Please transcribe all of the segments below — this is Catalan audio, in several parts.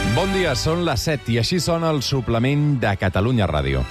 Bon dia, són les 7 i així sona el suplement de Catalunya Ràdio.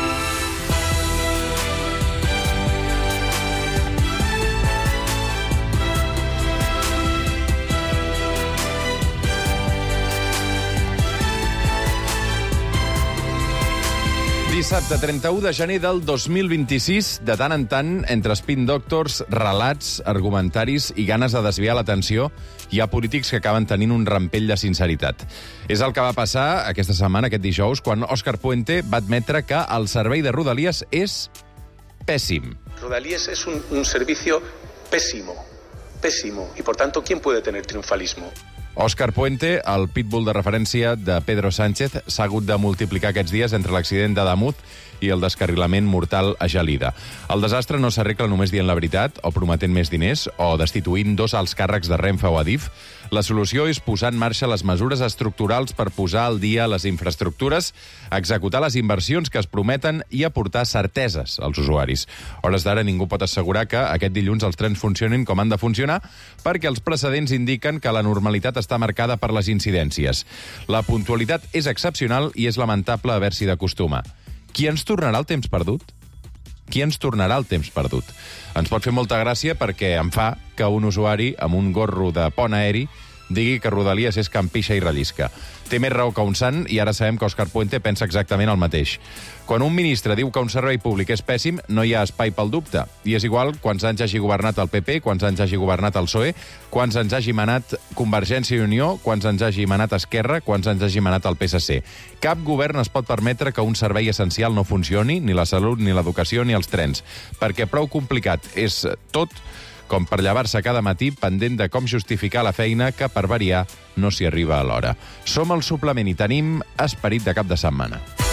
Dissabte 31 de gener del 2026, de tant en tant, entre spin doctors, relats, argumentaris i ganes de desviar l'atenció, hi ha polítics que acaben tenint un rampell de sinceritat. És el que va passar aquesta setmana, aquest dijous, quan Óscar Puente va admetre que el servei de Rodalies és pèssim. Rodalies es un servicio pésimo, y por tanto, ¿quién puede tener triunfalismo? Óscar Puente, el pitbull de referència de Pedro Sánchez, s'ha hagut de multiplicar aquests dies entre l'accident d'Adamuz i el descarrilament mortal a Gelida. El desastre no s'arregla només dient la veritat, o prometent més diners, o destituint dos alts càrrecs de Renfe o Adif. La solució és posar en marxa les mesures estructurals per posar al dia les infraestructures, executar les inversions que es prometen i aportar certeses als usuaris. A hores d'ara ningú pot assegurar que aquest dilluns els trens funcionin com han de funcionar, perquè els precedents indiquen que la normalitat està marcada per les incidències. La puntualitat és excepcional i és lamentable haver-s'hi d'acostumar. Qui ens tornarà el temps perdut? Qui ens tornarà el temps perdut? Ens pot fer molta gràcia perquè em fa que un usuari amb un gorro de pont aeri digui que Rodalies és campixa i rellisca. Té més raó que un sant i ara sabem que Óscar Puente pensa exactament el mateix. Quan un ministre diu que un servei públic és pèssim, no hi ha espai pel dubte. I és igual quants anys hagi governat el PP, quants anys hagi governat el PSOE, quants anys hagi manat Convergència i Unió, quants anys hagi manat Esquerra, quants anys hagi manat el PSC. Cap govern es pot permetre que un servei essencial no funcioni, ni la salut, ni l'educació, ni els trens, perquè prou complicat és tot com per llevar-se cada matí pendent de com justificar la feina que, per variar, no s'hi arriba a l'hora. Som el suplement i tenim esperit de cap de setmana.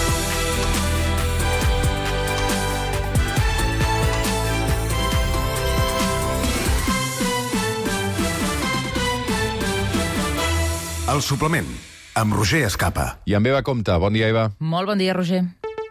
El suplement, amb Roger Escapa. I amb Eva Compte. Bon dia, Eva. Molt bon dia, Roger.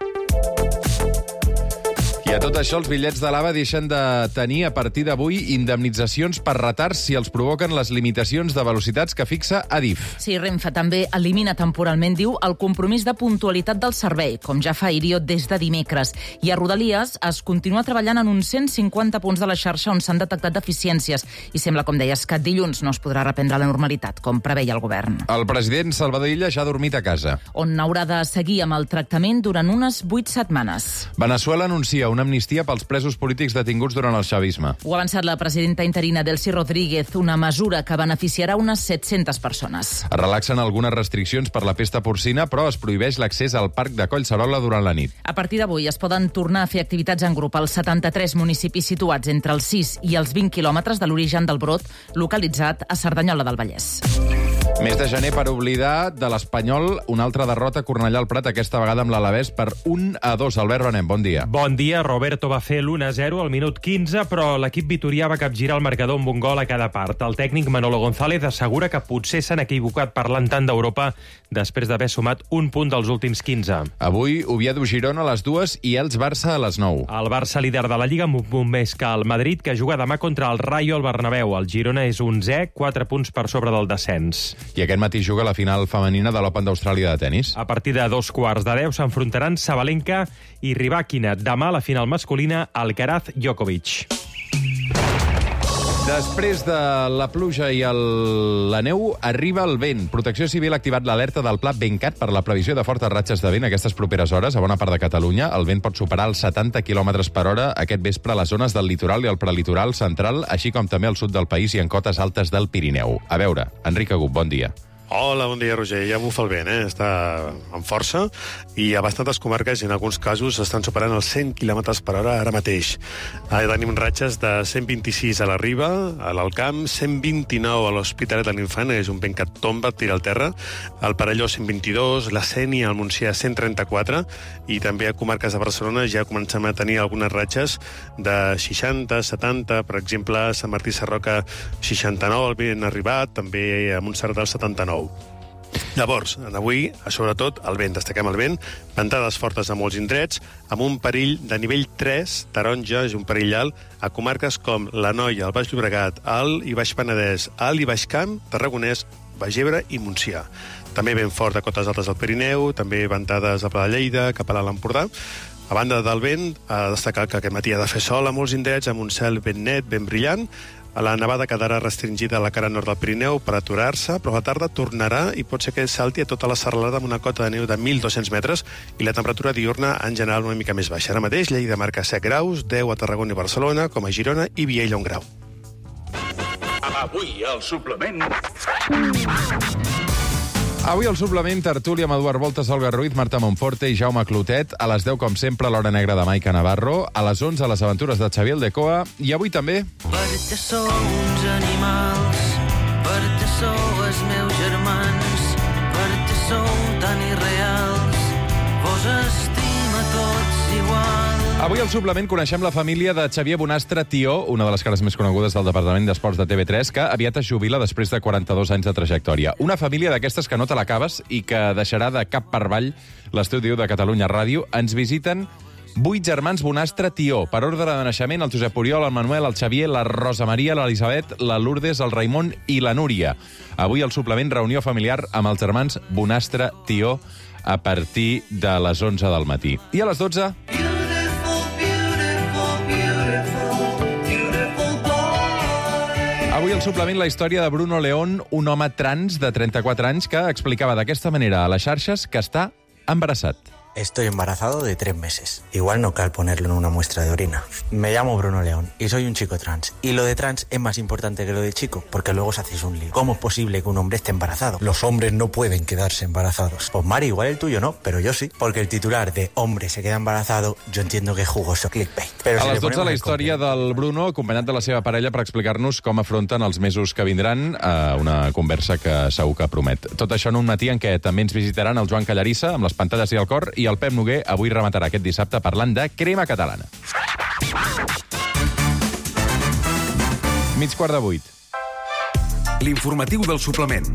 I a tot això, els bitllets de l'AVE deixen de tenir a partir d'avui indemnitzacions per retards si els provoquen les limitacions de velocitats que fixa Adif. Sí, Renfe també elimina temporalment, diu, el compromís de puntualitat del servei, com ja fa Irio des de dimecres. I a Rodalies es continua treballant en uns 150 punts de la xarxa on s'han detectat deficiències. I sembla, com deies, que dilluns no es podrà reprendre la normalitat, com preveia el govern. El president Salvador Illa ja ha dormit a casa. On haurà de seguir amb el tractament durant unes 8 setmanes. Veneçuela anuncia una amnistia pels presos polítics detinguts durant el xavisme. Ho ha avançat la presidenta interina Delcy Rodríguez, una mesura que beneficiarà unes 700 persones. Es relaxen algunes restriccions per la pesta porcina, però es prohibeix l'accés al parc de Collserola durant la nit. A partir d'avui es poden tornar a fer activitats en grup als 73 municipis situats entre els 6 i els 20 quilòmetres de l'origen del brot, localitzat a Cerdanyola del Vallès. Mes de gener per oblidar de l'Espanyol, una altra derrota a Cornellà al Prat, aquesta vegada amb l'Alavés per 1-2. Albert Benem, bon dia. Bon dia. Roberto va fer l'1-0 al minut 15, però l'equip vitorià va capgirar el marcador amb un gol a cada part. El tècnic Manolo González assegura que potser s'han equivocat parlant tant d'Europa després d'haver sumat un punt dels últims 15. Avui, Oviedo-Girona a les 2 i Elx-Barça a les 9. El Barça, líder de la Lliga, amb un punt més que el Madrid, que juga demà contra el Rayo al Bernabéu. El Girona és 11è, 4 punts per sobre del descens. I aquest matí juga la final femenina de l'Open d'Austràlia de tenis. A partir de 2:15 s'enfrontaran Sabalenka i Rybakina. Demà la final masculina, Alcaraz-Djokovic. Després de la pluja i la neu, arriba el vent. Protecció Civil ha activat l'alerta del Pla Ventcat per la previsió de fortes ratxes de vent aquestes properes hores a bona part de Catalunya. El vent pot superar els 70 km per hora aquest vespre a les zones del litoral i el prelitoral central, així com també al sud del país i en cotes altes del Pirineu. A veure, Enric Agut, bon dia. Hola, bon dia, Roger. Ja bufa el vent, està amb força i a bastantes comarques i en alguns casos estan superant els 100 km per hora ara mateix. Tenim ratxes de 126 a la Riba, a l'Alcamp, 129 a l'Hospitalet de l'Infant, és un vent que et tomba, et tira al terra, al Perelló 122, la Sénia, al Montsià 134 i també a comarques de Barcelona ja comencem a tenir algunes ratxes de 60, 70, per exemple, a Sant Martí Sarroca 69, el vent arribat, també a Montserrat del 79. Llavors, avui, sobretot, el vent, destaquem el vent, ventades fortes a molts indrets, amb un perill de nivell 3, taronja, és un perill alt, a comarques com l'Anoia, el Baix Llobregat, Alt i Baix Penedès, Alt i Baix Camp, Tarragonès Baix Ebre i Montsià. També vent fort a cotes altes del Pirineu, també ventades a Pla de Lleida, cap a l'Alt Empordà. A banda del vent, a destacar que aquest matí ha de fer sol a molts indrets, amb un cel ben net, ben brillant. A la nevada quedarà restringida a la cara nord del Pirineu per aturar-se, però a la tarda tornarà i pot ser que salti a tota la serralada amb una cota de neu de 1.200 metres i la temperatura diurna en general una mica més baixa. Ara mateix Lleida marca 7 graus, 10 a Tarragona i Barcelona, com a Girona i Viella 1 grau. Avui al suplement... Avui al suplement, tertúlia amb Eduard Voltes, Olga Ruiz, Marta Monforte i Jaume Clotet. A les 10, com sempre, l'Hora Negra de Maica Navarro. A les 11, les aventures de Xavier Aldecoa. I avui també... Perquè sou uns animals, perquè sou els meus germans, perquè sou tan irreals, vos estima tots igual. Avui al suplement coneixem la família de Xavier Bonastre Tió, una de les cares més conegudes del Departament d'Esports de TV3, que aviat es jubila després de 42 anys de trajectòria. Una família d'aquestes que no te l'acabes i que deixarà de cap per avall l'estudi de Catalunya Ràdio. Ens visiten 8 germans Bonastre Tió. Per ordre de naixement, el Josep Oriol, el Manuel, el Xavier, la Rosa Maria, l'Elisabet, la Lourdes, el Raimon i la Núria. Avui al suplement, reunió familiar amb els germans Bonastre Tió a partir de les 11 del matí. I a les 12... Avui al suplement la història de Bruno León, un home trans de 34 anys que explicava d'aquesta manera a les xarxes que està embarassat. Estoy embarazado de 3 meses. Igual no cal ponerlo en una muestra de orina. Me llamo Bruno León y soy un chico trans. Y lo de trans es más importante que lo de chico, porque luego os hacéis un lío. ¿Cómo es posible que un hombre esté embarazado? Los hombres no pueden quedarse embarazados. Pues Mari, igual el tuyo no, pero yo sí. Porque el titular de hombre se queda embarazado, yo entiendo que es jugoso clickbait. Pero a les 12 la història del Bruno, acompanyat de la seva parella, per explicar-nos com afronten els mesos que vindran, una conversa que segur que promet. Tot això en un matí en què també ens visitaran el Joan Callarissa, amb les pantalles i el cor, i el Pep Noguer, avui rematarà aquest dissabte parlant de crema catalana. 7:45. L'informatiu del suplement.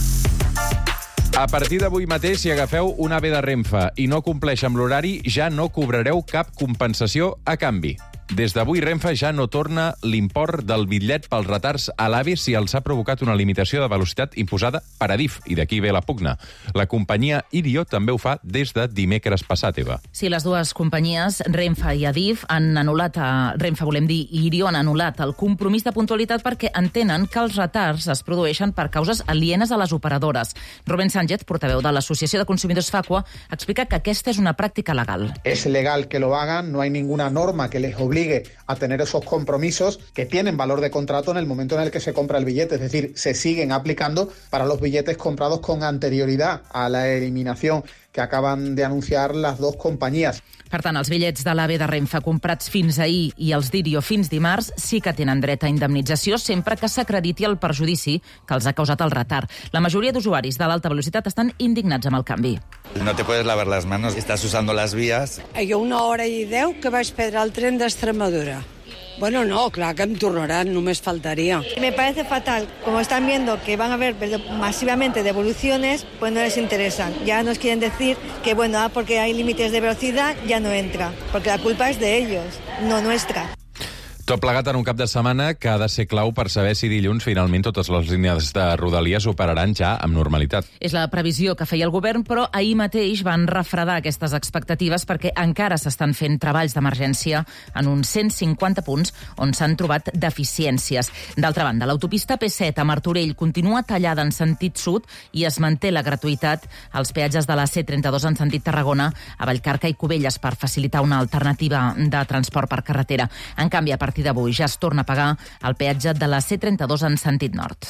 A partir d'avui mateix, si agafeu un AVE de Renfe i no compleix amb l'horari, ja no cobrareu cap compensació a canvi. Des d'avui, Renfe ja no torna l'import del bitllet pels retards a l'AVE si els ha provocat una limitació de velocitat imposada per Adif, i d'aquí ve la pugna. La companyia Irio també ho fa des de dimecres passat, Eva. Sí, les dues companyies, Renfe i Adif, han anul·lat, Renfe volem dir, i Irio han anul·lat el compromís de puntualitat perquè entenen que els retards es produeixen per causes alienes a les operadores. Rubén Sánchez, portaveu de l'Associació de Consumidors Facua, explica que aquesta és una pràctica legal. Es legal que lo hagan, no hay ninguna norma que les obligue a tener esos compromisos que tienen valor de contrato en el momento en el que se compra el billete, es decir, se siguen aplicando para los billetes comprados con anterioridad a la eliminación que acaban de anunciar las dos companyies. Per tant, els bitllets de l'AVE de Renfe comprats fins ahir i els d'Irio fins dimarts sí que tenen dret a indemnització sempre que s'acrediti el perjudici que els ha causat el retard. La majoria d'usuaris de l'alta velocitat estan indignats amb el canvi. No te puedes lavar las manos, estás usando las vías. Jo 1 hora i 10 que vaig perdre el tren d'Extremadura. Bueno, no, clar que em tornaran, només faltaría. Me parece fatal. Como están viendo que van a haber masivamente devoluciones, pues no les interesa. Ya nos quieren decir que, bueno, porque hay límites de velocidad, ya no entra. Porque la culpa es de ellos, no nuestra. Tot plegat en un cap de setmana que ha de ser clau per saber si dilluns finalment totes les línies de Rodalies operaran ja amb normalitat. És la previsió que feia el govern, però ahir mateix van refredar aquestes expectatives perquè encara s'estan fent treballs d'emergència en uns 150 punts on s'han trobat deficiències. D'altra banda, l'autopista P7 a Martorell continua tallada en sentit sud i es manté la gratuïtat als peatges de la C32 en sentit Tarragona, a Vallcarca i Cubelles per facilitar una alternativa de transport per carretera. En canvi, a partir d'avui ja es torna a pagar el peatge de la C32 en sentit nord.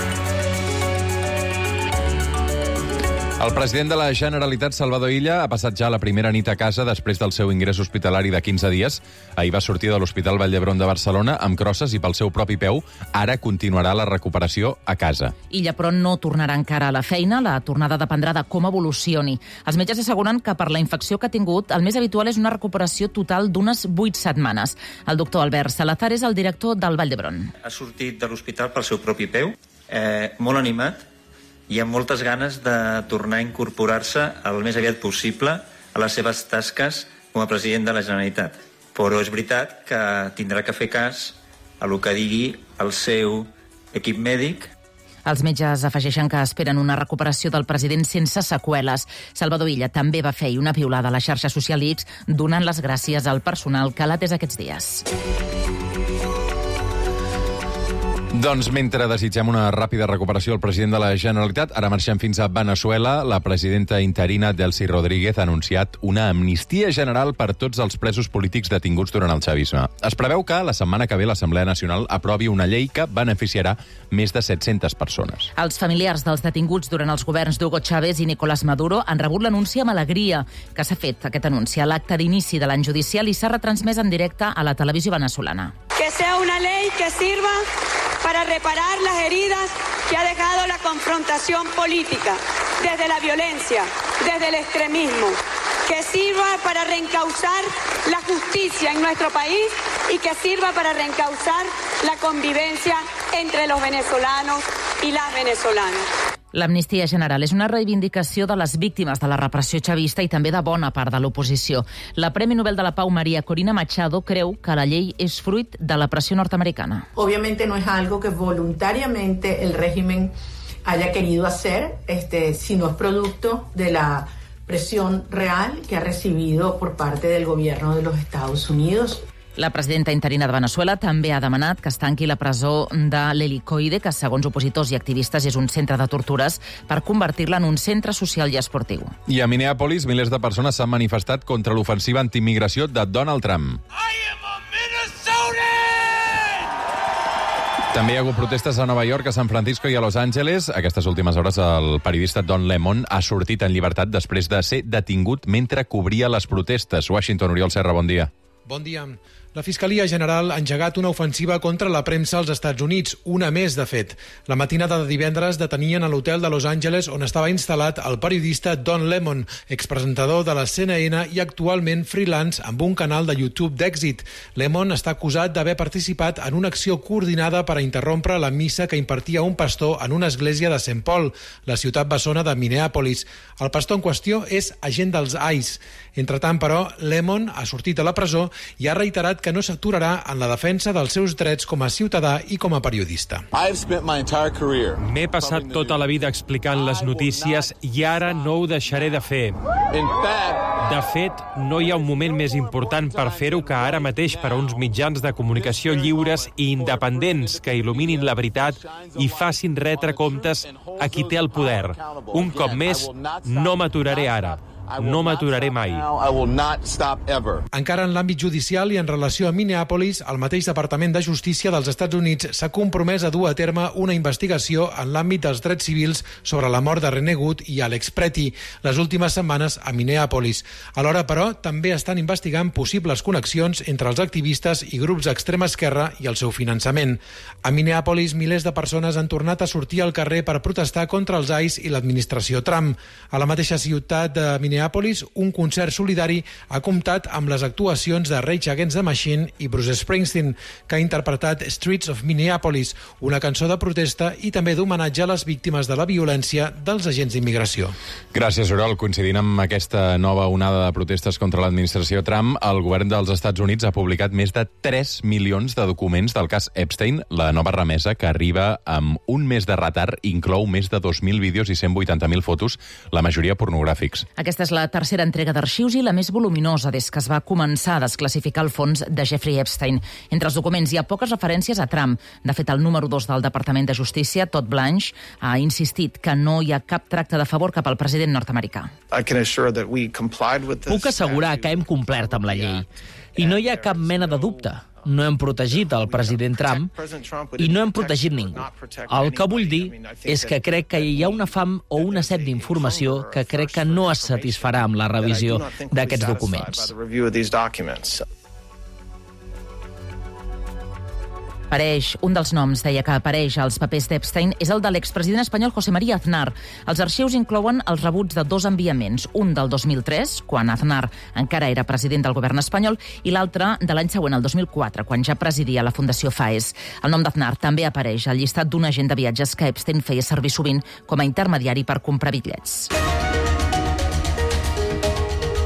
El president de la Generalitat, Salvador Illa, ha passat ja la primera nit a casa després del seu ingrés hospitalari de 15 dies. Ahir va sortir de l'Hospital Vall d'Hebron de Barcelona amb crosses i pel seu propi peu. Ara continuarà la recuperació a casa. Illa, però, no tornarà encara a la feina. La tornada dependrà de com evolucioni. Els metges asseguren que per la infecció que ha tingut, el més habitual és una recuperació total d'unes 8 setmanes. El doctor Albert Salazar és el director del Vall d'Hebron. Ha sortit de l'hospital pel seu propi peu, molt animat, i amb moltes ganes de tornar a incorporar-se el més aviat possible a les seves tasques com a president de la Generalitat. Però és veritat que tindrà que fer cas a el que digui el seu equip mèdic. Els metges afegeixen que esperen una recuperació del president sense seqüeles. Salvador Illa també va fer una piulada a la xarxa social X donant les gràcies al personal que l'ha atès aquests dies. Doncs mentre desitgem una ràpida recuperació al president de la Generalitat, ara marxem fins a Veneçuela. La presidenta interina Delcy Rodríguez ha anunciat una amnistia general per tots els presos polítics detinguts durant el xavisme. Es preveu que la setmana que ve l'Assemblea Nacional aprovi una llei que beneficiarà més de 700 persones. Els familiars dels detinguts durant els governs d'Hugo Chávez i Nicolás Maduro han rebut l'anunci amb alegria. Que s'ha fet aquest anunci a l'acte d'inici de l'any judicial i s'ha retransmès en directe a la televisió venezolana. Que sea una ley que sirva para reparar las heridas que ha dejado la confrontación política, desde la violencia, desde el extremismo, que sirva para reencauzar la justicia en nuestro país y que sirva para reencauzar la convivencia entre los venezolanos y las venezolanas. L'amnistia general és una reivindicació de les víctimes de la repressió chavista i també de bona part de l'oposició. La Premi Nobel de la Pau María Corina Machado creu que la llei és fruit de la pressió norteamericana. Obviamente no es algo que voluntariamente el régimen haya querido hacer, sino es producto de la presión real que ha recibido por parte del gobierno de los Estados Unidos. La presidenta interina de Veneçuela també ha demanat que es tanqui la presó de l'Helicoide, que segons opositors i activistes és un centre de tortures, per convertir-la en un centre social i esportiu. I a Minneapolis, milers de persones s'han manifestat contra l'ofensiva antiimigració de Donald Trump. També hi ha hagut protestes a Nova York, a San Francisco i a Los Angeles. Aquestes últimes hores el periodista Don Lemon ha sortit en llibertat després de ser detingut mentre cobria les protestes. Washington, Oriol Serra, bon dia. Bon dia. La Fiscalia General ha engegat una ofensiva contra la premsa als Estats Units, una més, de fet. La matinada de divendres detenien a l'hotel de Los Angeles on estava instal·lat el periodista Don Lemon, expresentador de la CNN i actualment freelance amb un canal de YouTube d'èxit. Lemon està acusat d'haver participat en una acció coordinada per a interrompre la missa que impartia un pastor en una església de St. Paul, la ciutat bessona de Minneapolis. El pastor en qüestió és agent dels ICE. Entretant, però, Lemon ha sortit de la presó i ha reiterat que no s'aturarà en la defensa dels seus drets com a ciutadà i com a periodista. M'he passat tota la vida explicant les notícies i ara no ho deixaré de fer. De fet, no hi ha un moment més important per fer-ho que ara mateix per a uns mitjans de comunicació lliures i independents que il·luminin la veritat i facin retre comptes a qui té el poder. Un cop més, no m'aturaré ara. No m'aturaré mai. Encara en l'àmbit judicial i en relació a Minneapolis, el mateix Departament de Justícia dels Estats Units s'ha compromès a dur a terme una investigació en l'àmbit dels drets civils sobre la mort de René Gut i Alex Preti les últimes setmanes a Minneapolis. Alhora, però, també estan investigant possibles connexions entre els activistes i grups d'extrema esquerra i el seu finançament. A Minneapolis, milers de persones han tornat a sortir al carrer per protestar contra els ICE i l'administració Trump. A la mateixa ciutat de Minneapolis, un concert solidari ha comptat amb les actuacions de Rage Against the Machine i Bruce Springsteen, que ha interpretat Streets of Minneapolis, una cançó de protesta i també d'homenatge a les víctimes de la violència dels agents d'immigració. Gràcies, Oriol. Coincidint amb aquesta nova onada de protestes contra l'administració Trump, el govern dels Estats Units ha publicat més de 3 milions de documents del cas Epstein. La nova remesa, que arriba amb un mes de retard, inclou més de 2.000 vídeos i 180.000 fotos, la majoria pornogràfics. Aquesta és la tercera entrega d'arxius i la més voluminosa des que es va començar a desclassificar el fons de Jeffrey Epstein. Entre els documents hi ha poques referències a Trump. De fet, el número 2 del Departament de Justícia, Todd Blanche, ha insistit que no hi ha cap tracte de favor cap al president nord-americà. Puc assegurar que hem complert amb la llei. I no hi ha cap mena de dubte. No hem protegit el president Trump i no hem protegit ningú. El que vull dir és que crec que hi ha una fam o una set d'informació que crec que no es satisfarà amb la revisió d'aquests documents. Un dels noms, deia, que apareix als papers d'Epstein és el de l'expresident espanyol José María Aznar. Els arxius inclouen els rebuts de 2 enviaments, un del 2003, quan Aznar encara era president del govern espanyol, i l'altre de l'any següent, el 2004, quan ja presidia la Fundació FAES. El nom d'Aznar també apareix al llistat d'un agent de viatges que Epstein feia servir sovint com a intermediari per comprar bitllets.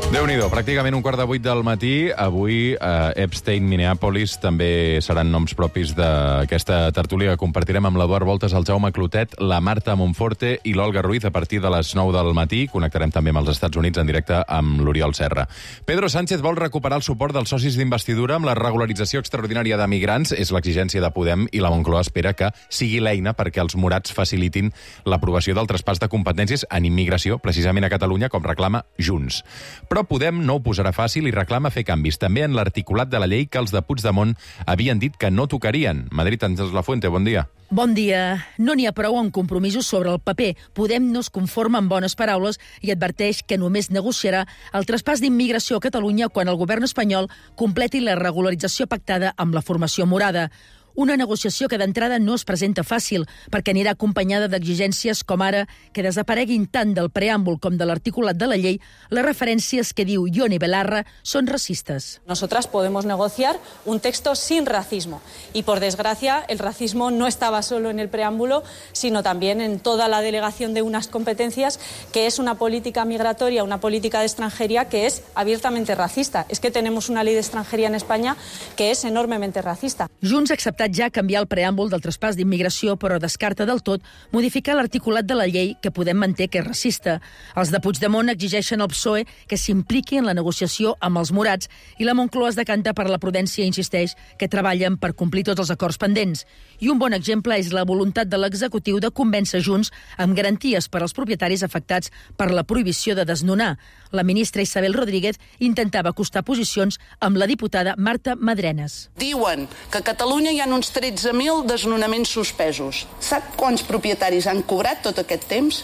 Déu-n'hi-do, pràcticament 7:15 del matí. Avui Epstein, Minneapolis, també seran noms propis d'aquesta tertúlia que compartirem amb l'Eduard Voltes, el Jaume Clotet, la Marta Monforte i l'Olga Ruiz a partir de les 9 del matí. Connectarem també amb els Estats Units en directe amb l'Oriol Serra. Pedro Sánchez vol recuperar el suport dels socis d'investidura amb la regularització extraordinària de migrants. És l'exigència de Podem i la Moncloa espera que sigui l'eina perquè els morats facilitin l'aprovació del traspàs de competències en immigració, precisament a Catalunya, com reclama Junts. Però Podem no ho posarà fàcil i reclama fer canvis també en l'articulat de la llei que els de Puigdemont havien dit que no tocarien. Madrid, Àngels Lafuente, bon dia. Bon dia. No n'hi ha prou amb compromisos sobre el paper. Podem no es conforma amb bones paraules i adverteix que només negociarà el traspàs d'immigració a Catalunya quan el govern espanyol completi la regularització pactada amb la formació morada. Una negociació que d'entrada no es presenta fàcil, perquè anirà acompanyada d'exigències com ara que desapareguin tant del preàmbul com de l'articulat de la llei les referències que diu Ione Belarra són racistes. Nosotras podemos negociar un texto sin racismo y, por desgracia, el racismo no estaba solo en el preámbulo, sino también en toda la delegación de unas competencias, que es una política migratoria, una política de extranjería que es abiertamente racista. Es que tenemos una ley de extranjería en España que es enormemente racista. Junts ha acceptat ja canviar el preàmbul del traspàs d'immigració, però descarta del tot modificar l'articulat de la llei que Podem manté que és racista. Els de Puigdemont exigeixen al PSOE que s'impliqui en la negociació amb els morats i la Moncloa es decanta per la prudència i insisteix que treballen per complir tots els acords pendents. I un bon exemple és la voluntat de l'executiu de convèncer Junts amb garanties per als propietaris afectats per la prohibició de desnonar. La ministra Isabel Rodríguez intentava acostar posicions amb la diputada Marta Madrenas. Diuen que a Catalunya hi ha uns 13.000 desnonaments suspesos. Sap quants propietaris han cobrat tot aquest temps?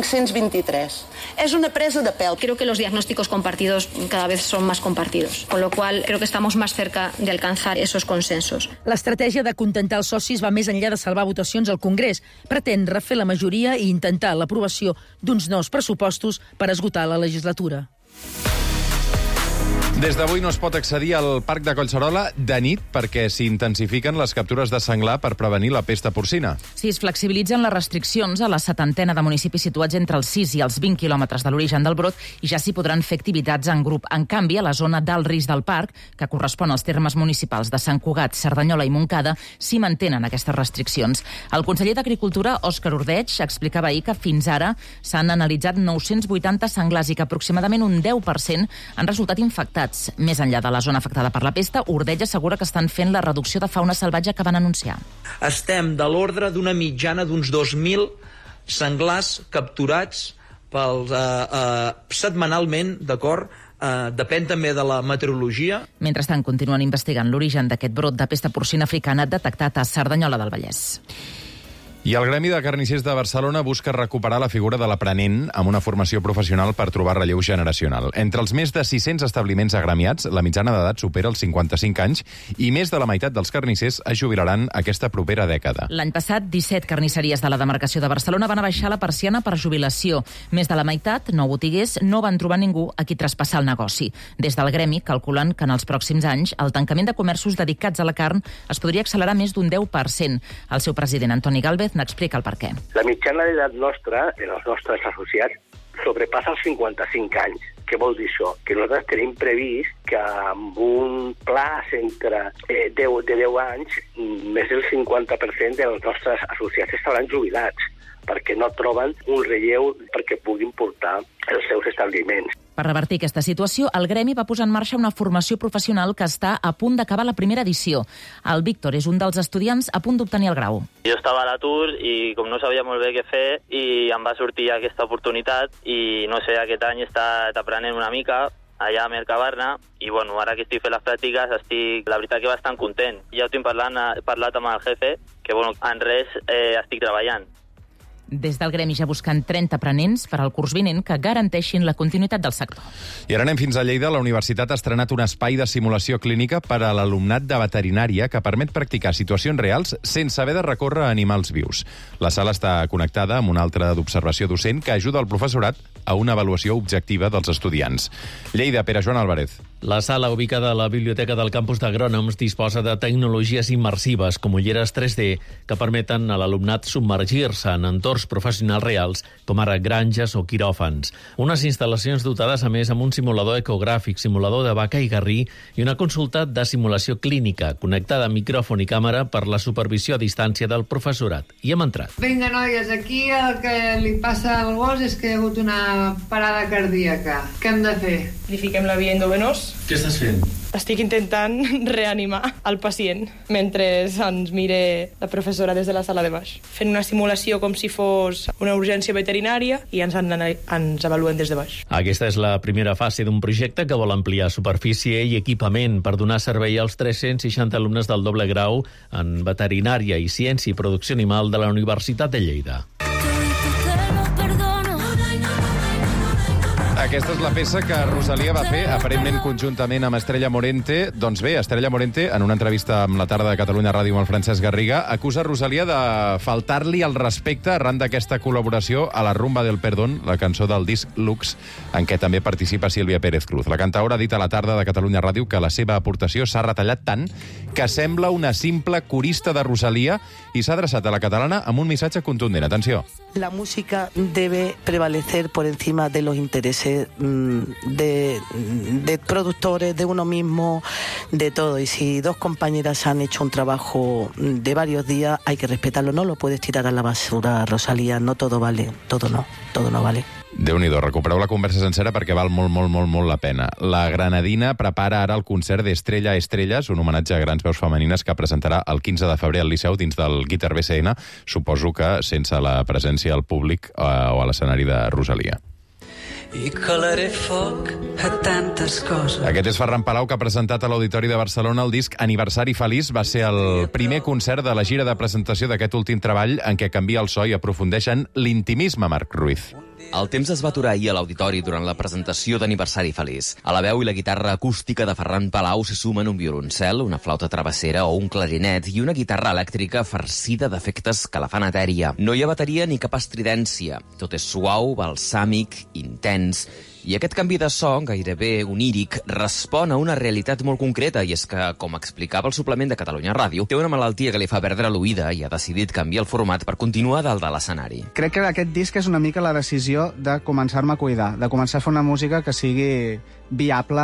523. Es una presa de pèl. Creo que los diagnósticos compartidos cada vez son más compartidos, con lo cual creo que estamos más cerca de alcanzar esos consensos. L'estratègia de contentar els socis va més enllà de salvar votacions al Congrés. Pretén refer la majoria i intentar l'aprovació d'uns nous pressupostos per esgotar la legislatura. Des d'avui no es pot accedir al Parc de Collserola de nit perquè s'intensifiquen les captures de senglar per prevenir la pesta porcina. Sí, es flexibilitzen les restriccions a la 70 de municipis situats entre els 6 i els 20 quilòmetres de l'origen del brot i ja s'hi podran fer activitats en grup. En canvi, a la zona d'alt risc del parc, que correspon als termes municipals de Sant Cugat, Cerdanyola i Montcada, s'hi mantenen aquestes restriccions. El conseller d'Agricultura, Òscar Ordeig, explicava ahir que fins ara s'han analitzat 980 senglars i que aproximadament un 10% han resultat infectats. Més enllà de la zona afectada per la pesta, Ordeig assegura que estan fent la reducció de fauna salvatge que van anunciar. Estem de l'ordre d'una mitjana d'uns 2.000 senglars capturats setmanalment, d'acord? Depèn també de la meteorologia. Mentrestant, continuen investigant l'origen d'aquest brot de pesta porcina africana detectat a Cerdanyola del Vallès. I el Gremi de Carnissers de Barcelona busca recuperar la figura de l'aprenent amb una formació professional per trobar relleu generacional. Entre els més de 600 establiments agremiats, la mitjana d'edat supera els 55 anys i més de la meitat dels carnissers es jubilaran aquesta propera dècada. L'any passat, 17 carnisseries de la demarcació de Barcelona van abaixar la persiana per jubilació. Més de la meitat, 9 botiguers, no van trobar ningú a qui traspassar el negoci. Des del Gremi calculen que en els pròxims anys el tancament de comerços dedicats a la carn es podria accelerar més d'un 10%. El seu president, Antoni Gálvez, n'explica el perquè. La mitjana d'edat nostra, dels nostres associats, sobrepassa els 55 anys. Què vol dir això? Que nosaltres tenim previst que amb un plaç entre 10 anys, més del 50% dels nostres associats estaran jubilats, perquè no troben un relleu perquè puguin portar els seus establiments. Per revertir aquesta situació, el Gremi va posar en marxa una formació professional que està a punt d'acabar la primera edició. El Víctor és un dels estudiants a punt d'obtenir el grau. Jo estava a l'atur i com no sabia molt bé què fer i em va sortir aquesta oportunitat i no sé, aquest any he estat aprenent una mica allà a Mercabarna i bueno, ara que estic fent les pràctiques estic, la veritat, que bastant content. Ja he parlat amb el jefe que bueno, en res estic treballant. Des del Gremi ja busquen 30 aprenents per al curs vinent que garanteixin la continuïtat del sector. I ara anem fins a Lleida. La universitat ha estrenat un espai de simulació clínica per a l'alumnat de veterinària que permet practicar situacions reals sense haver de recórrer a animals vius. La sala està connectada amb una altra d'observació docent que ajuda el professorat a una avaluació objectiva dels estudiants. Lleida, Pere Joan Álvarez. La sala, ubicada a la biblioteca del campus d'Agrònoms, disposa de tecnologies immersives com ulleres 3D que permeten a l'alumnat submergir-se en entorns morts professionals reals, com ara granges o quiròfans. Unes instal·lacions dotades, a més, amb un simulador ecogràfic, simulador de vaca i garrí i una consulta de simulació clínica, connectada a micròfon i càmera per la supervisió a distància del professorat. I hem entrat. Vinga, noies, aquí el que li passa al gos és que hi ha hagut una parada cardíaca. Què hem de fer? Li fiquem la via endovenós. Què estàs fent? Estic intentant reanimar el pacient mentre ens mire la professora des de la sala de baix. Fent una simulació com si fos una urgència veterinària i ens evaluen des de baix. Aquesta és la primera fase d'un projecte que vol ampliar superfície i equipament per donar servei als 360 alumnes del doble grau en veterinària i ciència i producció animal de la Universitat de Lleida. Aquesta és la peça que Rosalia va fer, aparentment conjuntament amb Estrella Morente. Doncs bé, Estrella Morente, en una entrevista amb la tarda de Catalunya Ràdio amb el Francesc Garriga, acusa Rosalia de faltar-li el respecte arran d'aquesta col·laboració a la Rumba del Perdón, la cançó del disc Lux, en què també participa Sílvia Pérez Cruz. La cantaora ha dit a la tarda de Catalunya Ràdio que la seva aportació s'ha retallat tant que sembla una simple corista de Rosalia i s'ha adreçat a la catalana amb un missatge contundent. Atenció. La música debe prevalecer por encima de los intereses de productores, de uno mismo, de todo. Y si dos compañeras han hecho un trabajo de varios días, hay que respetarlo. No lo puedes tirar a la basura, Rosalía. No todo vale, todo no vale. Déu-n'hi-do, recupereu la conversa sencera perquè val molt la pena. La granadina prepara ara el concert d'Estrella a Estrelles, un homenatge a grans veus femenines que presentarà el 15 de febrer al Liceu dins del Guitar BCN, suposo que sense la presència al públic o a l'escenari de Rosalia. I colaré foc a tantes coses. Aquest és Ferran Palau, que ha presentat a l'Auditori de Barcelona el disc Aniversari Feliç. Va ser el primer concert de la gira de presentació d'aquest últim treball en què canvia el so i aprofundeix en l'intimisme, Marc Ruiz. El temps es va aturar ahir a l'Auditori durant la presentació d'Aniversari Feliç. A la veu i la guitarra acústica de Ferran Palau s'hi sumen un violoncel, una flauta travessera o un clarinet i una guitarra elèctrica farcida d'efectes que la fan etèria. No hi ha bateria ni cap estridència. Tot és suau, balsàmic, intens. I aquest canvi de so, gairebé oníric, respon a una realitat molt concreta, i és que, com explicava el suplement de Catalunya Ràdio, té una malaltia que li fa perdre l'oïda i ha decidit canviar el format per continuar dalt de l'escenari. Crec que aquest disc és una mica la decisió de començar-me a cuidar, de començar a fer una música que sigui viable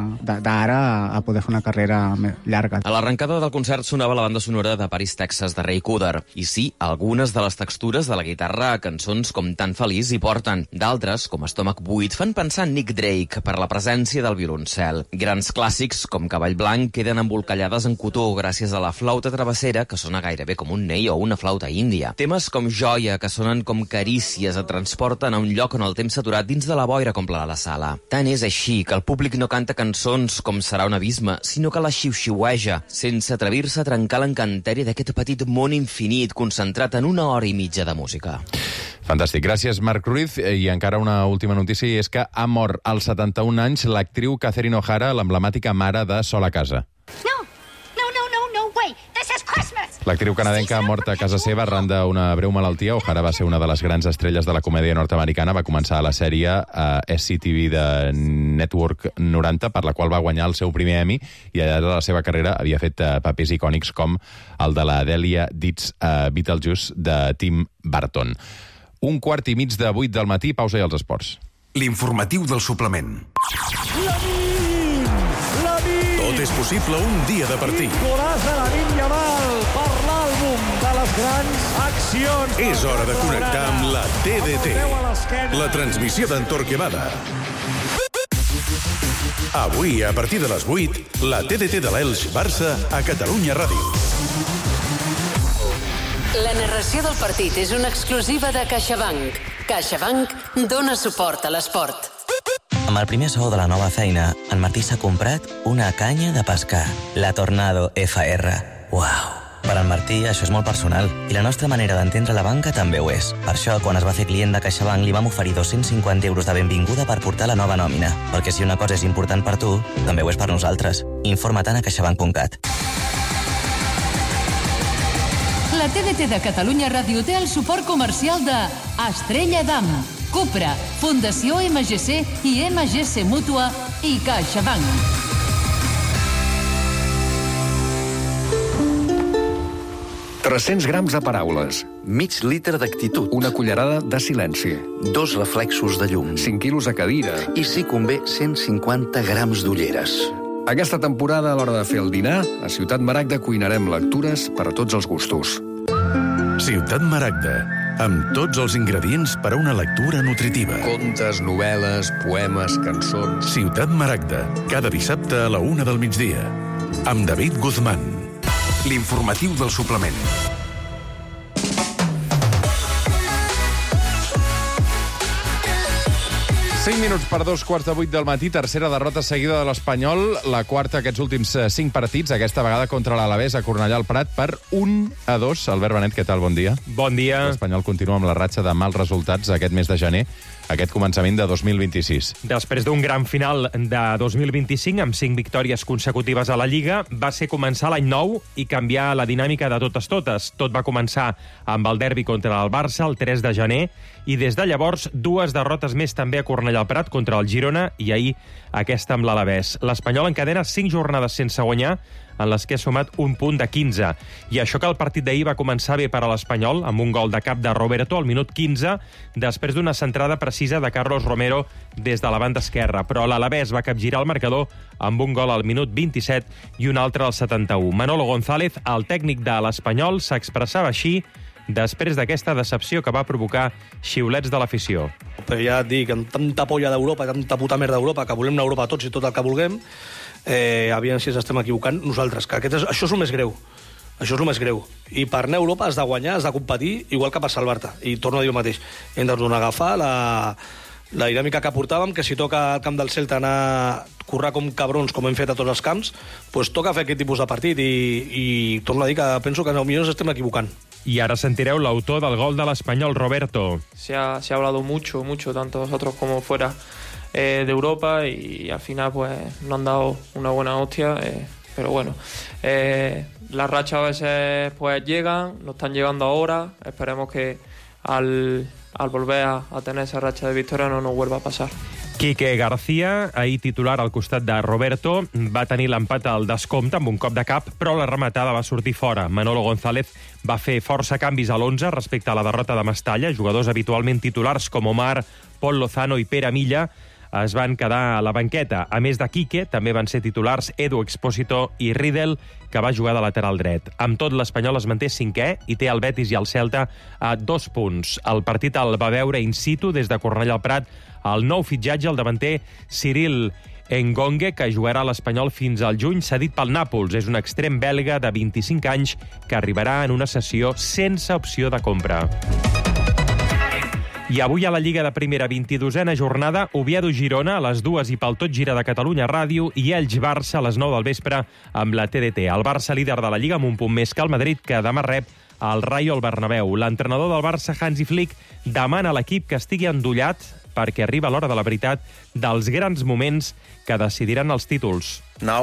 d'ara a poder fer una carrera llarga. A l'arrencada del concert sonava la banda sonora de Paris, Texas, de Ray Cooder. I sí, algunes de les textures de la guitarra a cançons com Tan Feliç hi porten. D'altres, com Estómac buit, fan pensar en Nick Drake per la presència del violoncel. Grans clàssics, com Cavall blanc, queden embolcallades en cotó gràcies a la flauta travessera, que sona gairebé com un ney o una flauta índia. Temes com Joia, que sonen com carícies, et transporten a un lloc on el temps s'ha aturat dins de la boira que omple la sala. Tant és així que el públic no canta cançons com Serà un abisme, sinó que la xiu-xiueja, sense atrevir-se a trencar l'encanteri d'aquest petit món infinit concentrat en 1 hora i mitja de música. Fantàstic. Gràcies, Marc Ruiz. I encara una última notícia, i és que ha mort als 71 anys l'actriu Catherine O'Hara, l'emblemàtica mare de Sol a casa. L'actriu canadenca ha mort a casa seva arran d'una breu malaltia. O'Hara va ser una de les grans estrelles de la comèdia nord-americana. Va començar a la sèrie SCTV de Network 90, per la qual va guanyar el seu primer Emmy, i allà de la seva carrera havia fet papers icònics com el de la Delia Ditz a Beetlejuice de Tim Burton. 7:15 del matí, pausa i els esports. L'informatiu del suplement. Tot és possible un dia de partit. Nicolàs de Lamin Yamal per l'àlbum de les grans accions. És hora de connectar amb la TDT, la transmissió d'en Torquemada. Avui, a partir de les 8, la TDT de l'Elx-Barça a Catalunya Ràdio. La narració del partit és una exclusiva de CaixaBank. CaixaBank dona suport a l'esport. Amb el primer sou de la nova feina, en Martí s'ha comprat una canya de pescar, la Tornado FR. Uau! Per en Martí, això és molt personal, i la nostra manera d'entendre la banca també ho és. Per això, quan es va fer client de CaixaBank, li vam oferir 250 euros de benvinguda per portar la nova nòmina. Perquè si una cosa és important per tu, també ho és per nosaltres. Informa-te'n a caixabank.cat. La TDT de Catalunya Ràdio té el suport comercial de Estrella Damm, Cupra, Fundació MGC i MGC Mútua i CaixaBank. 300 grams de paraules. Mig litre d'actitud. Una cullerada de silenci. 2 reflexos de llum. 5 quilos de cadira. I, si convé, 150 grams d'ulleres. Aquesta temporada, a l'hora de fer el dinar, a Ciutat Maragda cuinarem lectures per a tots els gustos. Ciutat Maragda, amb tots els ingredients per a una lectura nutritiva. Contes, novel·les, poemes, cançons... Ciutat Maragda, cada dissabte a la 1 del migdia. Amb David Guzmán. L'informatiu del suplement. 5 minuts per 2:15 del matí, tercera derrota seguida de l'Espanyol, la quarta aquests últims 5 partits, aquesta vegada contra l'Alavés a Cornellà al Prat per 1-2. Albert Benet, què tal? Bon dia. Bon dia. L'Espanyol continua amb la ratxa de mals resultats aquest mes de gener, aquest començament de 2026. Després d'un gran final de 2025, amb 5 victòries consecutives a la Lliga, va ser començar l'any nou i canviar la dinàmica de totes. Tot va començar amb el derbi contra el Barça, el 3 de gener, i des de llavors 2 derrotes més també a Cornellà al Prat contra el Girona i ahir aquesta amb l'Alavés. L'Espanyol encadena 5 jornades sense guanyar, en les que ha sumat un punt de 15. I això que el partit d'ahir va començar bé per a l'Espanyol, amb un gol de cap de Roberto al minut 15, després d'una centrada precisa de Carlos Romero des de la banda esquerra. Però l'Alavés va capgirar el marcador amb un gol al minut 27 i un altre al 71. Manolo González, el tècnic de l'Espanyol, s'expressava així després d'aquesta decepció que va provocar xiulets de l'afició. Però ja et dic, amb tanta polla d'Europa, tanta puta merda d'Europa, que volem l'Europa tots i tot el que vulguem, aviam si ens estem equivocant nosaltres, que això és el més greu. Això és el més greu. I per anar a Europa has de guanyar, has de competir, igual que per salvar-te. I torno a dir el mateix. Hem de tornar a agafar la dinàmica que portàvem, que si toca al camp del Celta anar a currar com cabrons, com hem fet a tots els camps, doncs toca fer aquest tipus de partit. I torno a dir que penso que potser ens estem equivocant. Y ahora sentireu l'autor del gol de l'Espanyol, Roberto. Se ha hablado mucho, tanto nosotros como fuera de Europa, y al final pues no han dado una buena hostia, pero bueno, las rachas a veces pues llegan, nos están llegando ahora, esperemos que al volver a tener esa racha de victoria no nos vuelva a pasar. Quique García, ahir titular al costat de Roberto, va tenir l'empat al descompte amb un cop de cap, però la rematada va sortir fora. Manolo González va fer força canvis a l'11 respecte a la derrota de Mestalla. Jugadors habitualment titulars com Omar, Pol Lozano i Pere Milla es van quedar a la banqueta. A més de Quique, també van ser titulars Edu Expósito i Riedel, que va jugar de lateral dret. Amb tot, l'Espanyol es manté 5è i té el Betis i el Celta a 2 punts. El partit el va veure in situ des de Cornellà al Prat el nou fitxatge, el davanter Cyril Ngonge, que jugarà a l'Espanyol fins al juny, cedit pel Nàpols. És un extrem belga de 25 anys que arribarà en una sessió sense opció de compra. I avui a la Lliga de Primera, 22a jornada, Oviedo-Girona a les 2 i pel Tot Gira de Catalunya Ràdio i Elx-Barça a les 9 del vespre amb la TDT. El Barça líder de la Lliga amb un punt més que el Madrid, que demà rep el Rayo al Bernabéu. L'entrenador del Barça, Hansi Flick, demana a l'equip que estigui endollat perquè arriba l'hora de la veritat dels grans moments que decidiran els títols.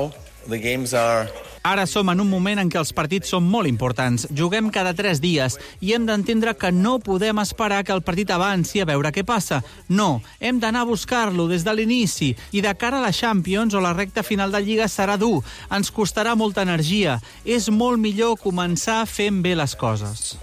Ara som en un moment en què els partits són molt importants. Juguem cada 3 dies i hem d'entendre que no podem esperar que el partit avanci a veure què passa. No, hem d'anar a buscar-lo des de l'inici i de cara a la Champions o la recta final de Lliga serà dur. Ens costarà molta energia. És molt millor començar fent bé les coses.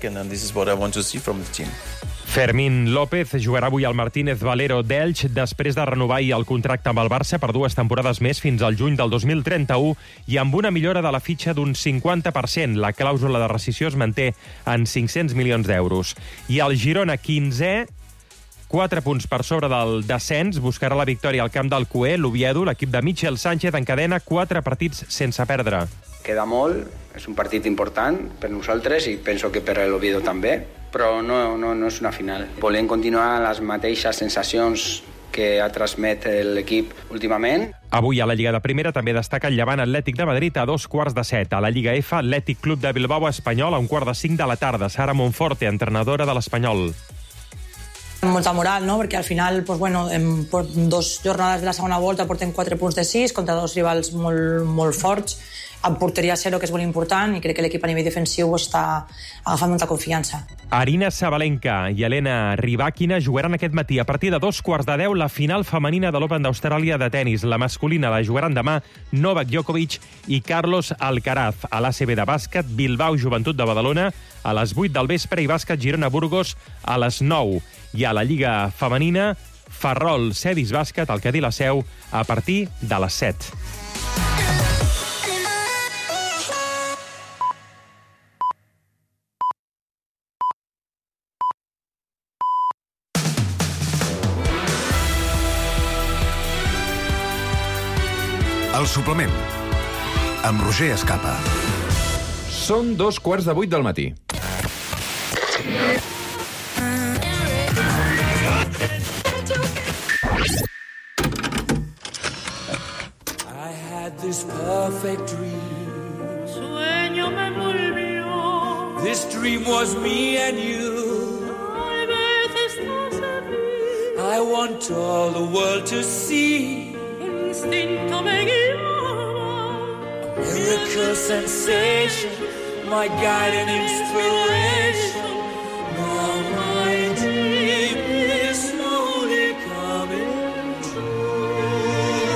Fermín López jugarà avui al Martínez Valero d'Elx després de renovar el contracte amb el Barça per 2 temporades més fins al juny del 2031 i amb una millora de la fitxa d'un 50%. La clàusula de rescissió es manté en 500 milions d'euros. I el Girona, 15è, 4 punts per sobre del descens, buscarà la victòria al camp del Cué. L'Oviedo, l'equip de Michel Sánchez, encadena 4 partits sense perdre. Queda molt, és un partit important per nosaltres i penso que per l'Oviedo també, però no és una final. Volem continuar les mateixes sensacions que ha transmet l'equip últimament. Avui a la Lliga de Primera també destaca el Llevant Atlètic de Madrid a 2:45. A la Lliga F, Atlètic Club de Bilbao Espanyol a 4:45 de la tarda. Sara Monforte, entrenadora de l'Espanyol. Molta moral, no? Perquè al final, pues bueno, en 2 jornades de la segona volta portem 4 punts de 6 contra 2 rivals molt forts. en porteria 0, que és molt important, i crec que l'equip a nivell defensiu està agafant molta confiança. Arina Sabalenka i Elena Rybakina jugaran aquest matí a partir de 2:15 la final femenina de l'Open d'Austràlia de tennis. La masculina la jugaran demà Novak Djokovic i Carlos Alcaraz. A l'ACB de bàsquet, Bilbao Joventut de Badalona a les 8 del vespre i bàsquet Girona Burgos a les 9. I a la Lliga femenina, Ferrol Cedis Bàsquet, al Cadí la Seu, a partir de les 7. El suplement, amb Roger Escapa. Són 7:15 del matí. I had this perfect dream. Sueño me envolvió. This dream was me and you. Tal vez estás aquí. I want all the world to see. Instinto me guiaba. Miracle sensation, my guide and inspiration. Now my dream is slowly coming true.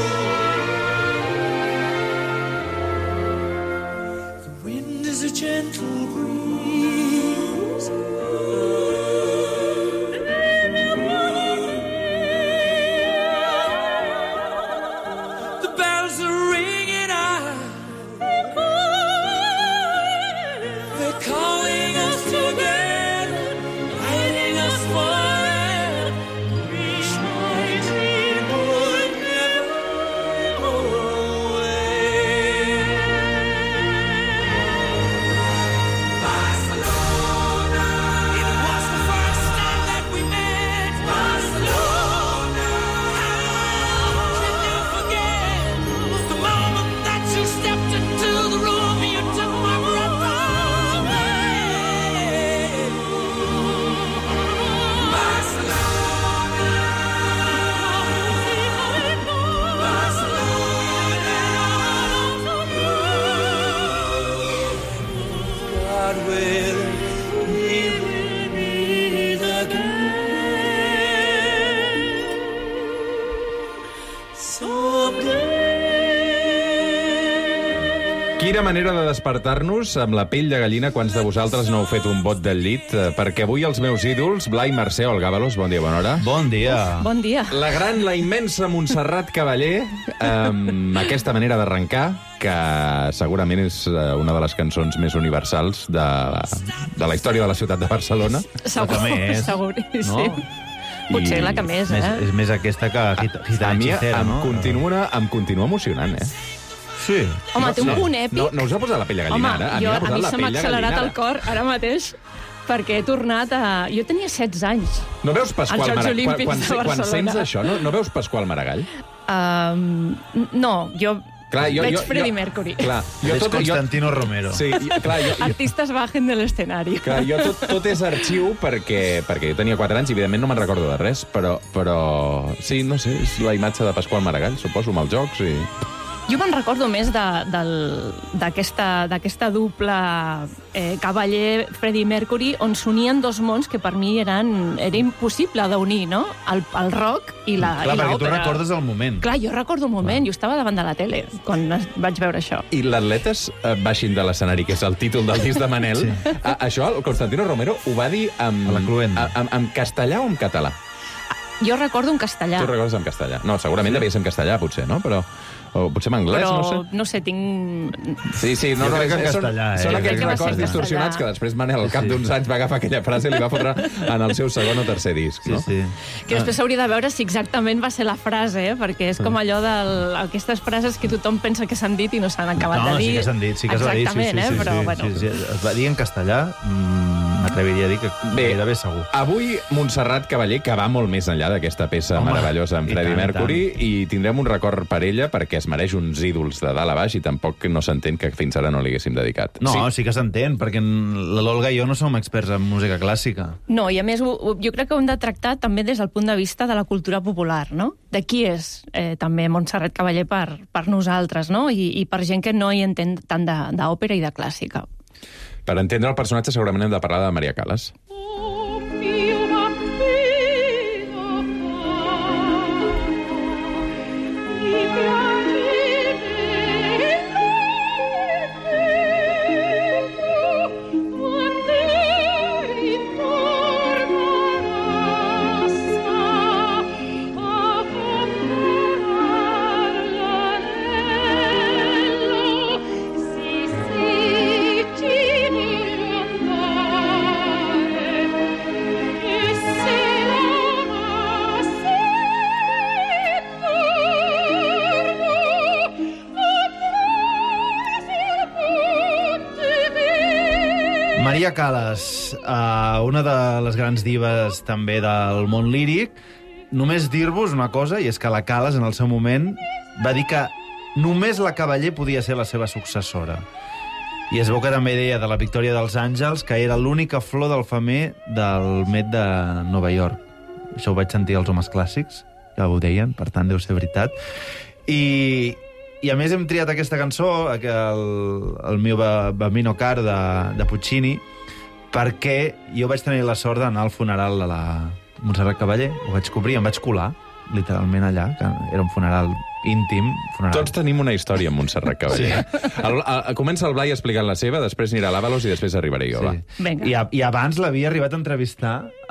The wind is a gentle breeze. The bells are ringing out. They're calling us together, guiding us forever. Wish my dream would never go away. Barcelona, it was the first time that we met. Barcelona, how can you forget the moment that you stepped into the room? You took my breath away. God willing, we will meet again someday. Quina manera de despertar-nos amb la pell de gallina quants de vosaltres no heu fet un bot del llit, perquè avui els meus ídols, Blai Mercè, Olga Balos, bon dia, bona hora. Bon dia. Bon dia. La gran, la immensa Montserrat Cavaller, amb aquesta manera d'arrencar, que segurament és una de les cançons més universals de la història de la ciutat de Barcelona. Segur, seguríssim. No? Potser la que més, És més aquesta que Gitana Hechicera, no? Em continua emocionant, Sí. Home, té un punt èpic. No us ha posat la pell de gallina, ara? A mi se m'ha accelerat el cor ara mateix perquè he tornat a... Jo tenia 16 anys. No veus Pasqual Maragall? Quan sents Barcelona. això, no veus Pasqual Maragall? No, jo... veig Freddie Mercury. Veig Constantino Romero. Sí, Artistes bajen de l'escenari. Clar, jo tot és arxiu perquè jo tenia 4 anys i evidentment no me'n recordo de res, però sí, no sé, és la imatge de Pasqual Maragall, suposo, amb els jocs i... Jo me'n recordo més d'aquesta dupla Cavaller-Freddie Mercury, on s'unien dos mons que per mi era impossible d'unir, no? El rock i l'òpera. Clar, perquè tu recordes el moment. Clar, jo recordo un moment, jo estava davant de la tele quan vaig veure això. I l'Atletes baixin de l'escenari, que és el títol del disc de Manel. Sí. Això, el Constantino Romero ho va dir en castellà o en català? Jo recordo en castellà. Tu recordes en castellà? No, segurament devia ser en castellà, potser, no? Però... O potser en anglès, no sé. Però, no sé, tinc... Sí, no, crec que en castellà, Són aquells records distorsionats que després Manel, al cap d'uns anys, va agafar aquella frase i li va fotre en el seu segon o tercer disc, no? Sí. Que després s'hauria de veure si exactament va ser la frase, perquè és com allò d'aquestes frases que tothom pensa que s'han dit i no s'han acabat de dir. No, sí que s'han dit, sí que es va dir. Exactament, però bueno. Es va dir en castellà, m'atreviria a dir que gairebé segur. Avui Montserrat Cavaller, que va molt més enllà d'aquesta peça meravellosa amb Freddie Mercury, i tindrem un record per ella perquè es mereix uns ídols de dalt a baix i tampoc no s'entén que fins ara no li haguéssim dedicat. No, sí que s'entén, perquè l'Olga i jo no som experts en música clàssica. No, i a més jo crec que ho hem de tractar també des del punt de vista de la cultura popular, no? De qui és també Montserrat Cavaller per nosaltres, no? I per gent que no hi entén tant d'òpera i de clàssica. Per entendre el personatge segurament hem de parlar de Maria Callas. Maria Callas, una de les grans divas també del món líric. Només dir-vos una cosa, i és que la Callas, en el seu moment, va dir que només la Cavaller podia ser la seva successora. I es veu que també deia de la Victòria dels Àngels que era l'única flor del femer del Met de Nova York. Això ho vaig sentir als Homes Clàssics, que ho deien, per tant deu ser veritat. I a més hem triat aquesta cançó, el mio Bambino Caro de Puccini, perquè jo vaig tenir la sort d'anar al funeral de la Montserrat Cavaller, ho vaig cobrir, em vaig colar literalment allà, que era un funeral íntim. Tots tenim una història amb Montserrat Cavaller. Sí. Comença el Blai explicant la seva, després anirà l'Àvalos i després arribaré jo. Sí. I abans l'havia arribat a entrevistar,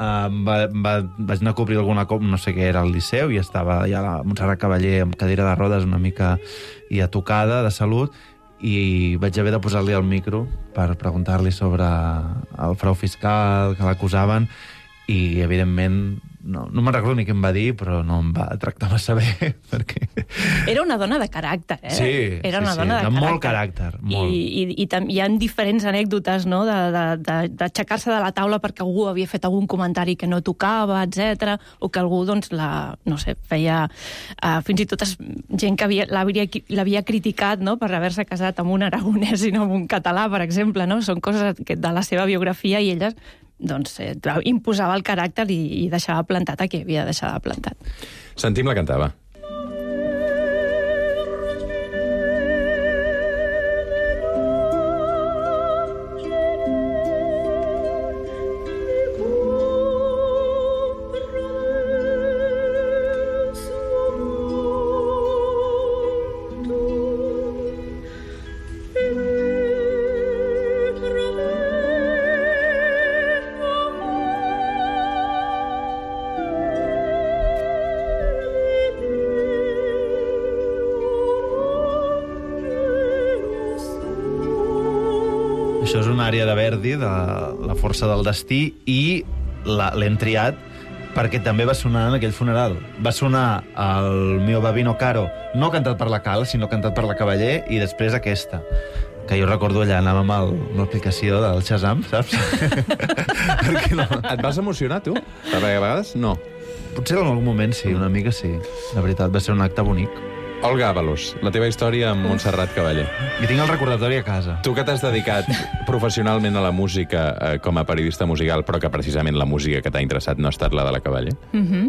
vaig anar a cobrir alguna cosa, no sé què era, al Liceu, i estava ja la Montserrat Cavaller amb cadira de rodes una mica ja tocada de salut, i vaig haver de posar-li el micro per preguntar-li sobre el frau fiscal que l'acusaven, i evidentment no me'n recordo ni què em va dir, però no em va tractar massa bé, perquè... Era una dona de caràcter, eh? Sí, era una dona de molt caràcter. Molt. I hi ha diferents anècdotes, no?, d'aixecar-se de la taula perquè algú havia fet algun comentari que no tocava, etc, o que algú, doncs, no sé, feia... fins i tot gent que l'havia criticat, no?, per haver-se casat amb un aragonès i no amb un català, per exemple, no? Són coses de la seva biografia i ella doncs imposava el caràcter i deixava plantat a qui havia de deixar plantat. Sentim la cantava. Això és una àrea de Verdi, de La força del destí, i l'hem triat perquè també va sonar en aquell funeral. Va sonar el mio Bambino Caro, no cantat per la Callas, sinó cantat per la Cavaller, i després aquesta, que jo recordo allà, anàvem amb l'aplicació del Shazam, saps? No. Et vas emocionar, tu? Perquè a vegades no. Potser en algun moment sí, una mica sí. La veritat, va ser un acte bonic. Olga Ábalos, la teva història amb Montserrat Cavaller. I tinc el recordatori a casa. Tu que t'has dedicat professionalment a la música com a periodista musical, però que precisament la música que t'ha interessat no ha estat la de la Cavaller?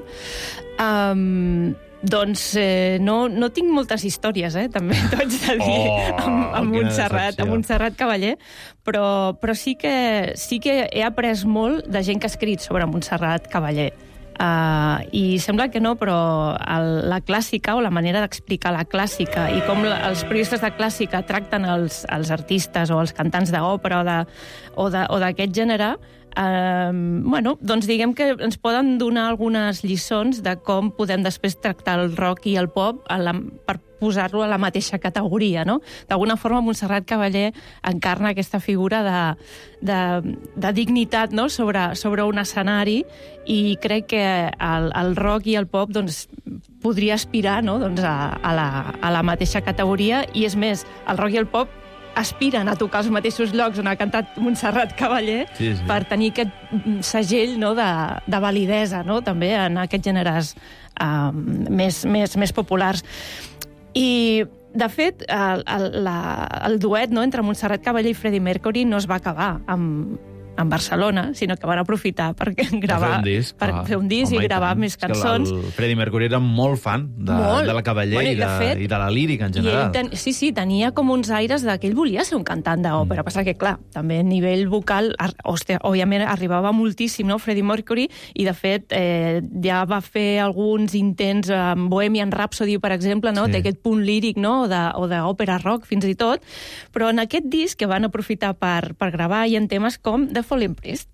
Doncs no tinc moltes històries, també t'ho haig de dir, amb Montserrat Cavaller, però sí que he après molt de gent que ha escrit sobre Montserrat Cavaller. I sembla que no, però la clàssica o la manera d'explicar la clàssica i com els periodistes de clàssica tracten els artistes o els cantants d'òpera o d'aquest gènere, doncs diguem que ens poden donar algunes lliçons de com podem després tractar el rock i el pop per posar-lo a la mateixa categoria, no? D'alguna forma, Montserrat Cavaller encarna aquesta figura de dignitat, no?, sobre un escenari, i crec que el rock i el pop doncs, podria aspirar, no?, doncs a la mateixa categoria, i és més, el rock i el pop aspiren a tocar els mateixos llocs on ha cantat Montserrat Caballé per tenir aquest segell, no, de validesa, no, també en aquests gèneres més populars. I, de fet, el duet, no, entre Montserrat Caballé i Freddie Mercury no es va acabar en Barcelona, sinó que van aprofitar per gravar, fer un disc i gravar més cançons. El Freddie Mercury era molt fan de la Caballé i de la lírica en general. Sí, tenia com uns aires que ell volia ser un cantant d'òpera. Passa que, clar, també a nivell vocal, òbviament, arribava moltíssim, no, Freddie Mercury, i, de fet, ja va fer alguns intents amb Bohemian Rhapsody, per exemple, no? Té aquest punt líric, no? O d'òpera rock, fins i tot. Però en aquest disc que van aprofitar per gravar hi ha temes com The Falling Priest.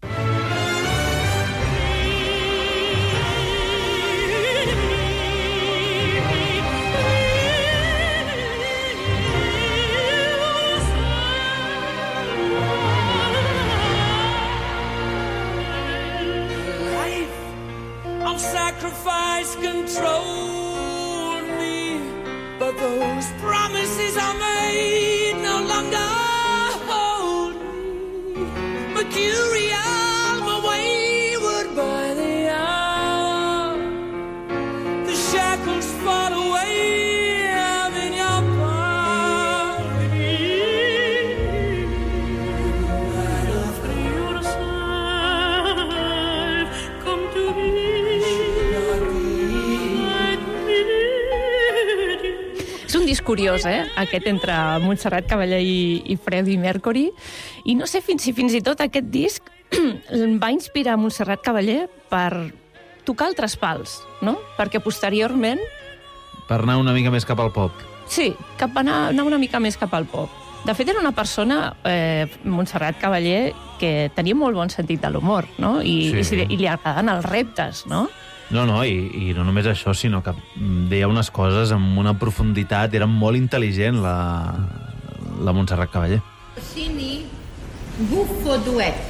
Life of sacrifice controlled me, but those promises I made no longer hold me. Mercurial, my wayward by the hour, the shackles fall away, I'm in your power. I'd offer yourself, come to me. És un disc curiós, aquest entre Montserrat Caballé i Freddie Mercury. I no sé si fins i tot aquest disc va inspirar Montserrat Caballé per tocar altres pals, no? Perquè posteriorment... Per anar una mica més cap al pop. Sí, anar una mica més cap al pop. De fet, era una persona, Montserrat Caballé, que tenia molt bon sentit de l'humor, no? I li agraden els reptes, no? No, i no només això, sinó que deia unes coses amb una profunditat, era molt intel·ligent la Montserrat Caballé. Rossini, buffo duet.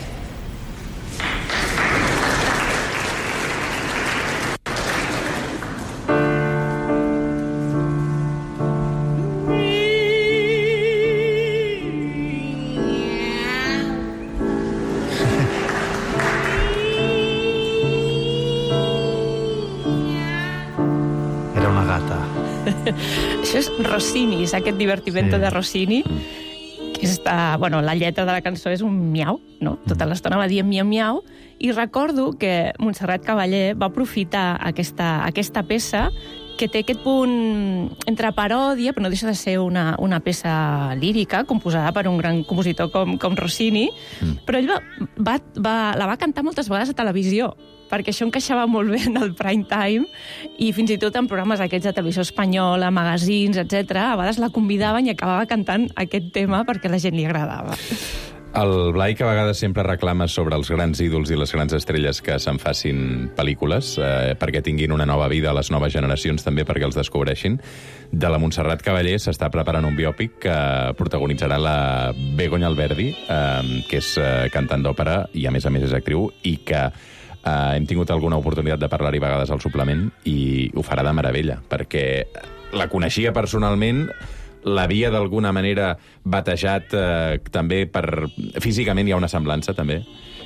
Això és Rossini, és aquest divertimento de Rossini, que la lletra de la cançó és un miau, no? Tota l'estona va dient miau, i recordo que Montserrat Caballé va aprofitar aquesta peça que té aquest punt entre paròdia, però no deixa de ser una peça lírica, composada per un gran compositor com Rossini, però ell la va cantar moltes vegades a televisió, perquè això encaixava molt bé en el prime time, i fins i tot en programes aquests de televisió espanyola, magazines, etc. A vegades la convidaven i acabava cantant aquest tema perquè a la gent li agradava. El Blai, que a vegades sempre reclama sobre els grans ídols i les grans estrelles que se'n facin pel·lícules perquè tinguin una nova vida a les noves generacions, també perquè els descobreixin. De la Montserrat Caballé s'està preparant un biòpic que protagonitzarà la Begoña Alberdi, que és cantant d'òpera i a més és actriu, i que hem tingut alguna oportunitat de parlar-hi a vegades al suplement, i ho farà de meravella, perquè la coneixia personalment, l'havia d'alguna manera batejat també físicament hi ha una semblança també,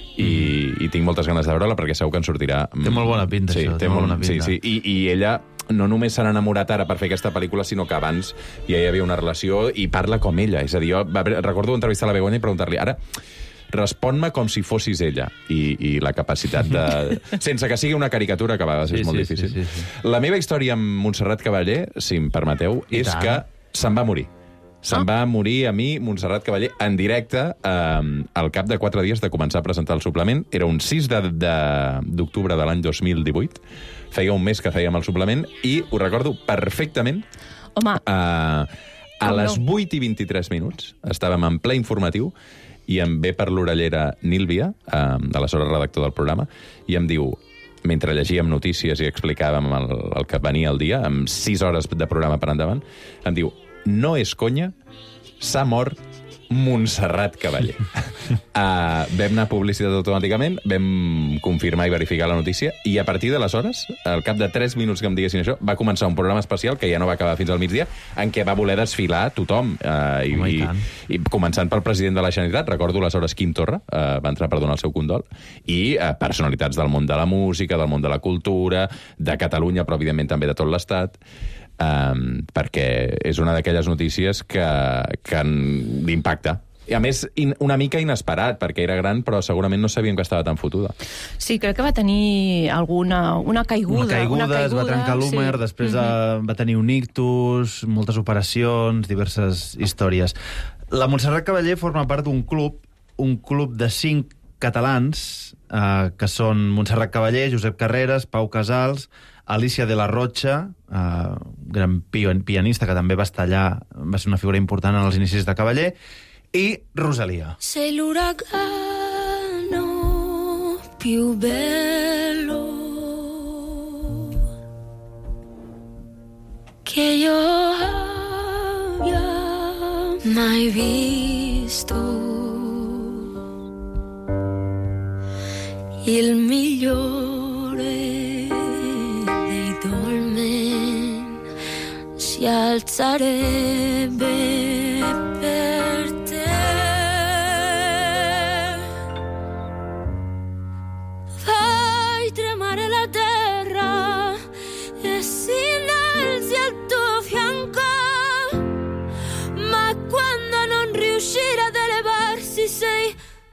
i tinc moltes ganes de veure-la perquè segur que en sortirà... Té molt bona pinta, sí, això. Té molt bona pinta. Sí. I ella no només s'ha enamorat ara per fer aquesta pel·lícula, sinó que abans ja hi havia una relació i parla com ella. És a dir, recordo entrevistar la Begoña i preguntar-li, ara, respon-me com si fossis ella, i la capacitat de... sense que sigui una caricatura, que a vegades és molt difícil. Sí. La meva història amb Montserrat Caballé, si em permeteu, és que se'n va morir. Se'n va morir a mi, Montserrat Caballé, en directe, al cap de 4 dies de començar a presentar el suplement. Era un 6 d'octubre de l'any 2018. Feia un mes que fèiem el suplement, i ho recordo perfectament. Home, a les 8:23 minuts, estàvem en ple informatiu, i em ve per l'orellera Nil Via, aleshores redactor del programa, i em diu, mentre llegíem notícies i explicàvem el que venia el dia, amb 6 hores de programa per endavant, em diu, no és conya, s'ha mort Montserrat Cavaller. Vam anar a publicitat automàticament, vam confirmar i verificar la notícia, i a partir d'aleshores, al cap de 3 minuts que em diguessin això, va començar un programa especial, que ja no va acabar fins al migdia, en què va voler desfilar tothom, i començant pel president de la Generalitat, recordo aleshores Quim Torra, va entrar per donar el seu condol, i personalitats del món de la música, del món de la cultura, de Catalunya, però evidentment també de tot l'Estat, perquè és una d'aquelles notícies que l'impacta. I a més, una mica inesperat, perquè era gran, però segurament no sabíem que estava tan fotuda. Sí, crec que va tenir una caiguda. Es va trencar l'húmer, després va tenir un ictus, moltes operacions, diverses històries. La Montserrat Cavaller forma part d'un club de 5 catalans, que són Montserrat Cavaller, Josep Carreras, Pau Casals, Alicia de la Rocha, gran pianista que també va estar allà, va ser una figura important en els inicis de Cavaller, i Rosalia. Sei l'uragano più bello che io abbia mai visto, il migliore dei dolmen si alzarebbe per te. Fai tremare la terra e si innalzi al tuo fianco, ma quando non riuscirà ad elevarsi sei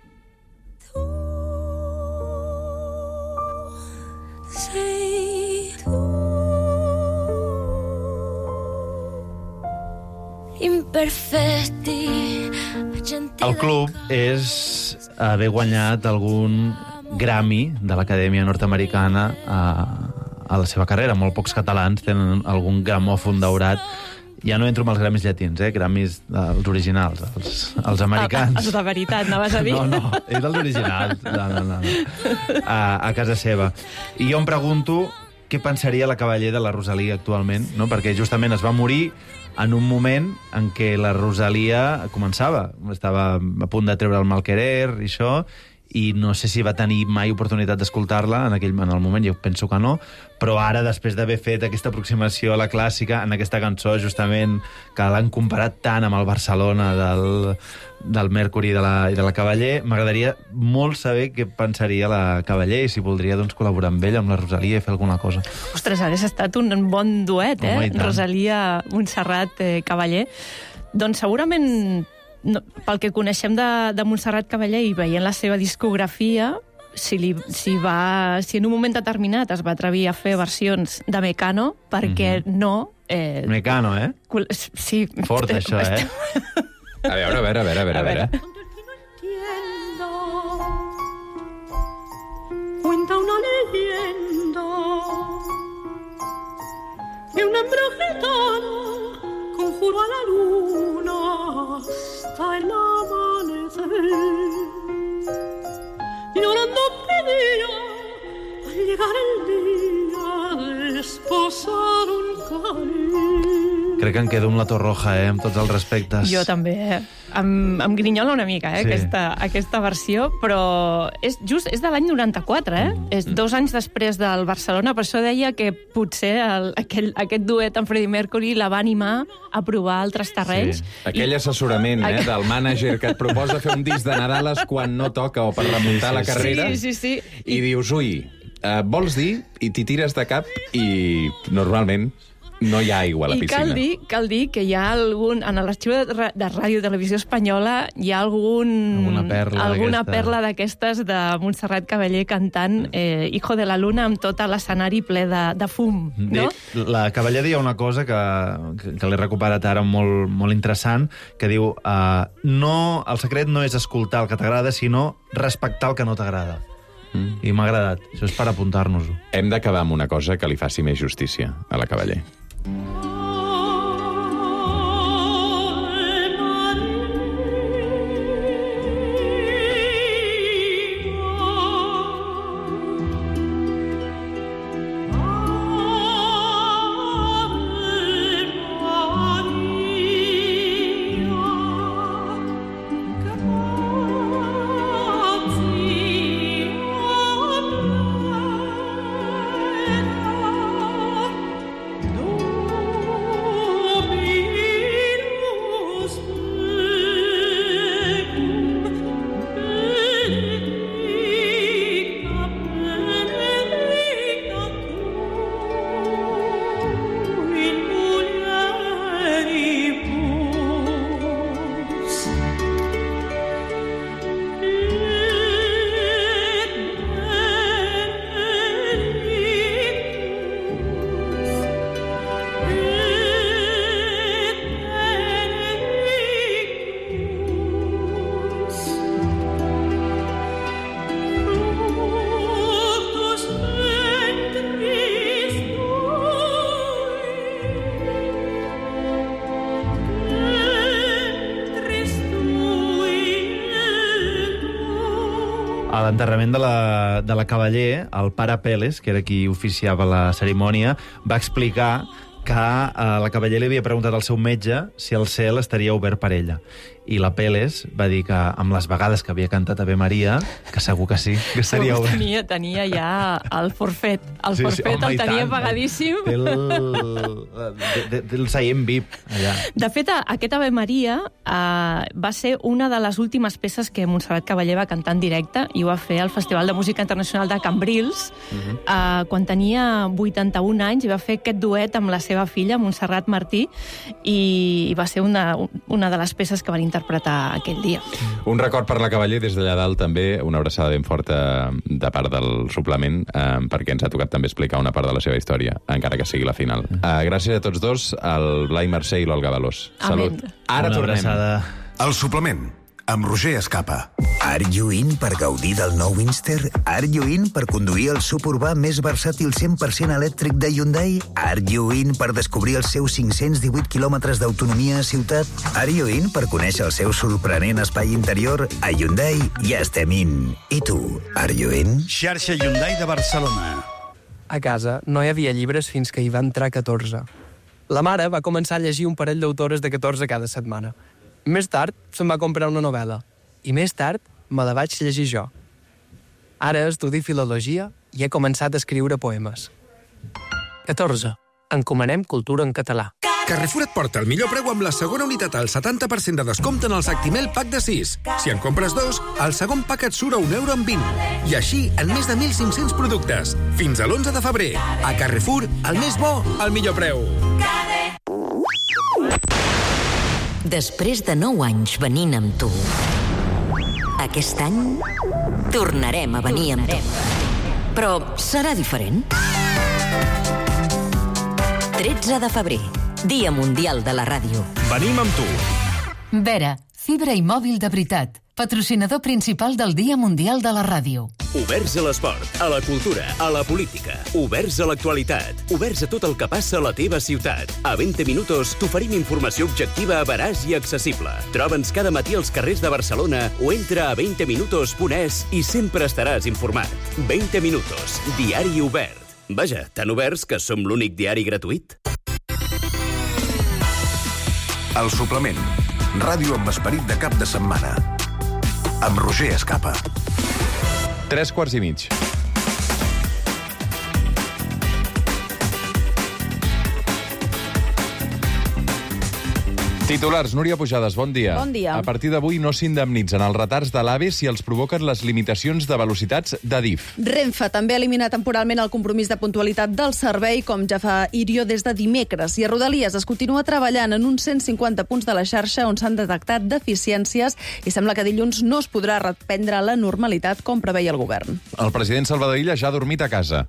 imperfetti. El club és haver guanyat algun Grammy de l'Acadèmia Nord-Americana a la seva carrera. Molt pocs catalans tenen algun gramòfon daurat. Ja no entro amb els Grammys llatins, Grammys els originals, els americans. Els de veritat, anaves a dir? No, és dels originals. No. A casa seva. I jo em pregunto què pensaria la Cavaller de la Rosalia actualment, no? Perquè justament es va morir en un moment en què la Rosalia començava. Estava a punt de treure el Malquerer i això, i no sé si va tenir mai oportunitat d'escoltar-la en el moment, jo penso que no, però ara, després d'haver fet aquesta aproximació a la clàssica, en aquesta cançó, justament, que l'han comparat tant amb el Barcelona del Mercury i de la Cavaller, m'agradaria molt saber què pensaria la Cavaller i si voldria col·laborar amb ella, amb la Rosalia, i fer alguna cosa. Ostres, hauria estat un bon duet, Rosalia, Montserrat, Cavaller. Doncs segurament, pel que coneixem de Montserrat Cavaller i veient la seva discografia, si en un moment determinat es va atrevir a fer versions de Mecano, perquè no... Mecano, Sí. Fort, això, A veure. Cuenta una leyenda de un hombre gitano conjuró a la luna hasta el amanecer, y llorando pedía al llegar el día desposar un cariño. Crec que em quedo amb la Torroja, amb tots els respectes. Jo també, em grinyola una mica, Sí. aquesta versió, però és de l'any 94, És 2 anys després del Barcelona, per això deia que potser aquest duet amb Freddie Mercury la va animar a provar altres terrenys. Sí. Aquell assessorament del mànager que et proposa fer un disc de Nadales quan no toca o per remuntar la carrera. Sí. I dius, ui, vols dir, i t'hi tires de cap i normalment no hi ha aigua a la piscina. I cal dir que hi ha algun... En l'arxiu de Ràdio i Televisió Espanyola hi ha alguna perla d'aquestes de Montserrat Cavaller cantant Hijo de la Luna amb tot l'escenari ple de fum, no? La Cavaller deia una cosa que l'he recuperat ara molt, molt interessant, que diu el secret no és escoltar el que t'agrada, sinó respectar el que no t'agrada. I m'ha agradat. Això és per apuntar-nos-ho. Hem d'acabar amb una cosa que li faci més justícia a la Cavaller. l'enterrament de la Cavaller, el pare Peles, que era qui oficiava la cerimònia, va explicar que la Cavaller li havia preguntat al seu metge si el cel estaria obert per ella. I la Peles va dir que amb les vegades que havia cantat Ave Maria, que segur que sí, que estaria obert. Tenia ja el forfet. El forfet el tenia pagadíssim. Té el seient VIP, allà. De fet, aquest Ave Maria va ser una de les últimes peces que Montserrat Cavaller va cantar en directe i ho va fer al Festival de Música Internacional de Cambrils, quan tenia 81 anys, i va fer aquest duet amb la seva filla, Montserrat Martí, i va ser una de les peces que van interpretar aquell dia. Un record per la Cavaller des d'allà dalt, també, una abraçada ben forta de part del suplement, perquè ens ha tocat també explicar una part de la seva història, encara que sigui la final. Gràcies a tots dos, al Blai Mercè i l'Olga Veloç. Salut. Ara tornem. El suplement, amb Roger Escapa. Are you in per gaudir del nou Inster? Are you in per conduir el suburbà més versàtil 100% elèctric de Hyundai? Are you in per descobrir els seus 518 quilòmetres d'autonomia a ciutat? Are you in per conèixer el seu sorprenent espai interior? A Hyundai ja estem in. I tu, are you in? Xarxa Hyundai de Barcelona. A casa no hi havia llibres fins que hi va entrar 14. La mare va començar a llegir un parell d'autores de 14 cada setmana. Més tard se'n va comprar una novel·la. I més tard me la vaig llegir jo. Ara estudio filologia i he començat a escriure poemes. 14. Encomanem cultura en català. Carrefour et porta el millor preu amb la segona unitat al 70% de descompte en els Actimel Pack de 6. Si en compres 2, el segon pack et surt a €1,20. I així en més de 1.500 productes. Fins a l'11 de febrer. A Carrefour, el més bo, el millor preu. Després de 9 anys venint amb tu, aquest any tornarem a venir amb tu. Però serà diferent. 13 de febrer, Dia Mundial de la Ràdio. Venim amb tu. Vera, fibra i mòbil de veritat. Patrocinador principal del Dia Mundial de la Ràdio. Oberts a l'esport, a la cultura, a la política. Oberts a l'actualitat. Oberts a tot el que passa a la teva ciutat. A 20 minuts t'oferim informació objectiva, veraç i accessible. Troba'ns cada matí als carrers de Barcelona o entra a 20minutos.es i sempre estaràs informat. 20 minutos, diari obert. Vaja, tan oberts que som l'únic diari gratuït. El suplement. Ràdio amb esperit de cap de setmana. Amb Roger Escapa. 3:15. Titulars, Núria Pujades, bon dia. Bon dia. A partir d'avui no s'indemnitzen els retards de l'AVE si els provoquen les limitacions de velocitats d'Adif. Renfe també elimina temporalment el compromís de puntualitat del servei, com ja fa Irio des de dimecres. I a Rodalies es continua treballant en uns 150 punts de la xarxa on s'han detectat deficiències i sembla que dilluns no es podrà reprendre la normalitat com preveia el govern. El president Salvador Illa ja ha dormit a casa.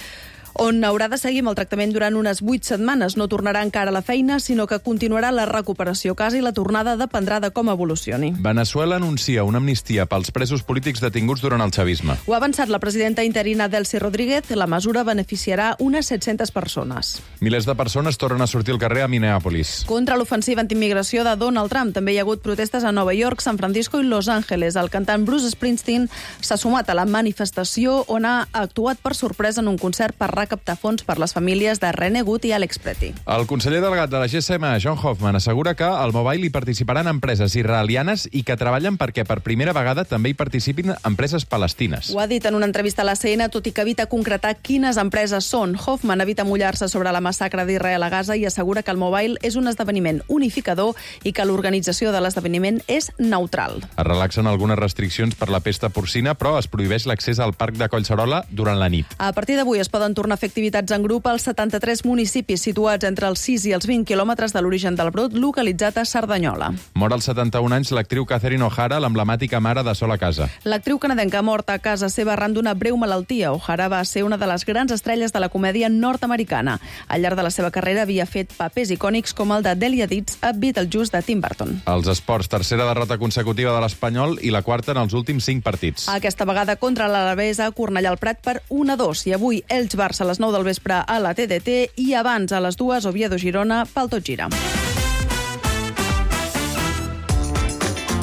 On haurà de seguir amb el tractament durant unes 8 setmanes. No tornarà encara a la feina, sinó que continuarà la recuperació a casa i la tornada dependrà de com evolucioni. Veneçuela anuncia una amnistia pels presos polítics detinguts durant el xavisme. Ho ha avançat la presidenta interina Delcy Rodríguez. La mesura beneficiarà unes 700 persones. Milers de persones tornen a sortir al carrer a Minneapolis. Contra l'ofensiva antiimmigració de Donald Trump. També hi ha hagut protestes a Nova York, San Francisco i Los Angeles. El cantant Bruce Springsteen s'ha sumat a la manifestació on ha actuat per sorpresa en un concert per recaptar fons per les famílies de René Gut i Alex Pretty. El conseller delegat de la GSM, John Hoffman, assegura que al Mobile hi participaran empreses israelianes i que treballen perquè per primera vegada també hi participin empreses palestines. Ho ha dit en una entrevista a la CNN, tot i que evita concretar quines empreses són. Hoffman evita mullar-se sobre la massacre d'Israel a Gaza i assegura que el Mobile és un esdeveniment unificador i que l'organització de l'esdeveniment és neutral. Es relaxen algunes restriccions per la pesta porcina, però es prohibeix l'accés al parc de Collserola durant la nit. A partir d'avui es poden tornar a fer activitats en grup als 73 municipis situats entre els 6 i els 20 quilòmetres de l'origen del brot, localitzat a Cerdanyola. Mor als 71 anys l'actriu Catherine O'Hara, l'emblemàtica mare de Sol a casa. L'actriu canadenca morta a casa seva arran d'una breu malaltia. O'Hara va ser una de les grans estrelles de la comèdia nord-americana. Al llarg de la seva carrera havia fet papers icònics com el de Delia Deeds a Beetlejuice de Tim Burton. Els esports, tercera derrota consecutiva de l'Espanyol i la quarta en els últims 5 partits. Aquesta vegada contra l'Alavés a Cornellà al Prat per 1-2 i avui Elx-Barça a les 9 del vespre a la TDT i abans a les 2 Oviedo-Girona pel Tot Gira.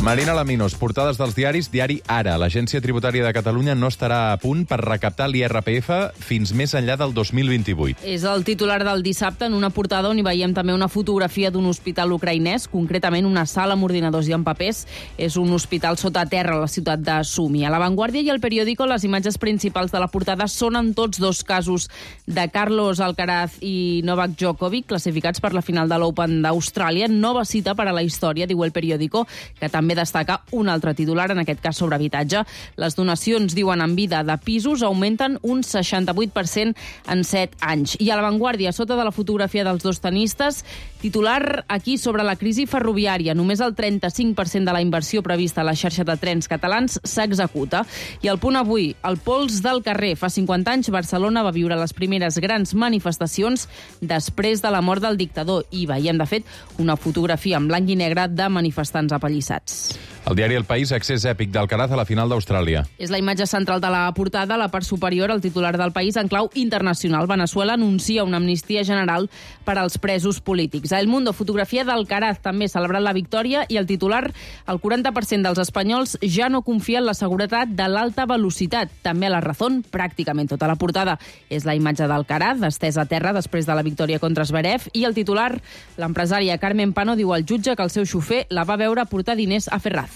Marina Laminos, portades dels diaris. Diari Ara. L'Agència Tributària de Catalunya no estarà a punt per recaptar l'IRPF fins més enllà del 2028. És el titular del dissabte en una portada on hi veiem també una fotografia d'un hospital ucraïnès, concretament una sala amb ordinadors i amb papers. És un hospital sota terra a la ciutat de Sumi. A La Vanguardia i El Periódico, les imatges principals de la portada són en tots dos casos de Carlos Alcaraz i Novak Djokovic, classificats per la final de l'Open d'Austràlia. Nova cita per a la història, diu El Periódico, que també destaca un altre titular, en aquest cas sobre habitatge. Les donacions, diuen en vida, de pisos augmenten un 68% en 7 anys. I a La Vanguardia, sota de la fotografia dels dos tenistes, titular aquí sobre la crisi ferroviària. Només el 35% de la inversió prevista a la xarxa de trens catalans s'executa. I al Punt Avui, el pols del carrer. Fa 50 anys, Barcelona va viure les primeres grans manifestacions després de la mort del dictador. I veiem, de fet, una fotografia en blanc i negre de manifestants apallissats. El diari El País, accés èpic d'Alcaraz a la final d'Austràlia. És la imatge central de la portada, la part superior, el titular del País, en clau internacional. Veneçuela anuncia una amnistia general per als presos polítics. A El Mundo, fotografia d'Alcaraz, també celebrant la victòria, i el titular, el 40% dels espanyols ja no confia en la seguretat de l'alta velocitat. També a La Razón, pràcticament tota la portada és la imatge d'Alcaraz, estès a terra després de la victòria contra Zverev, i el titular, l'empresària Carmen Pano diu al jutge que el seu xofer la va veure portar diners a Ferraz.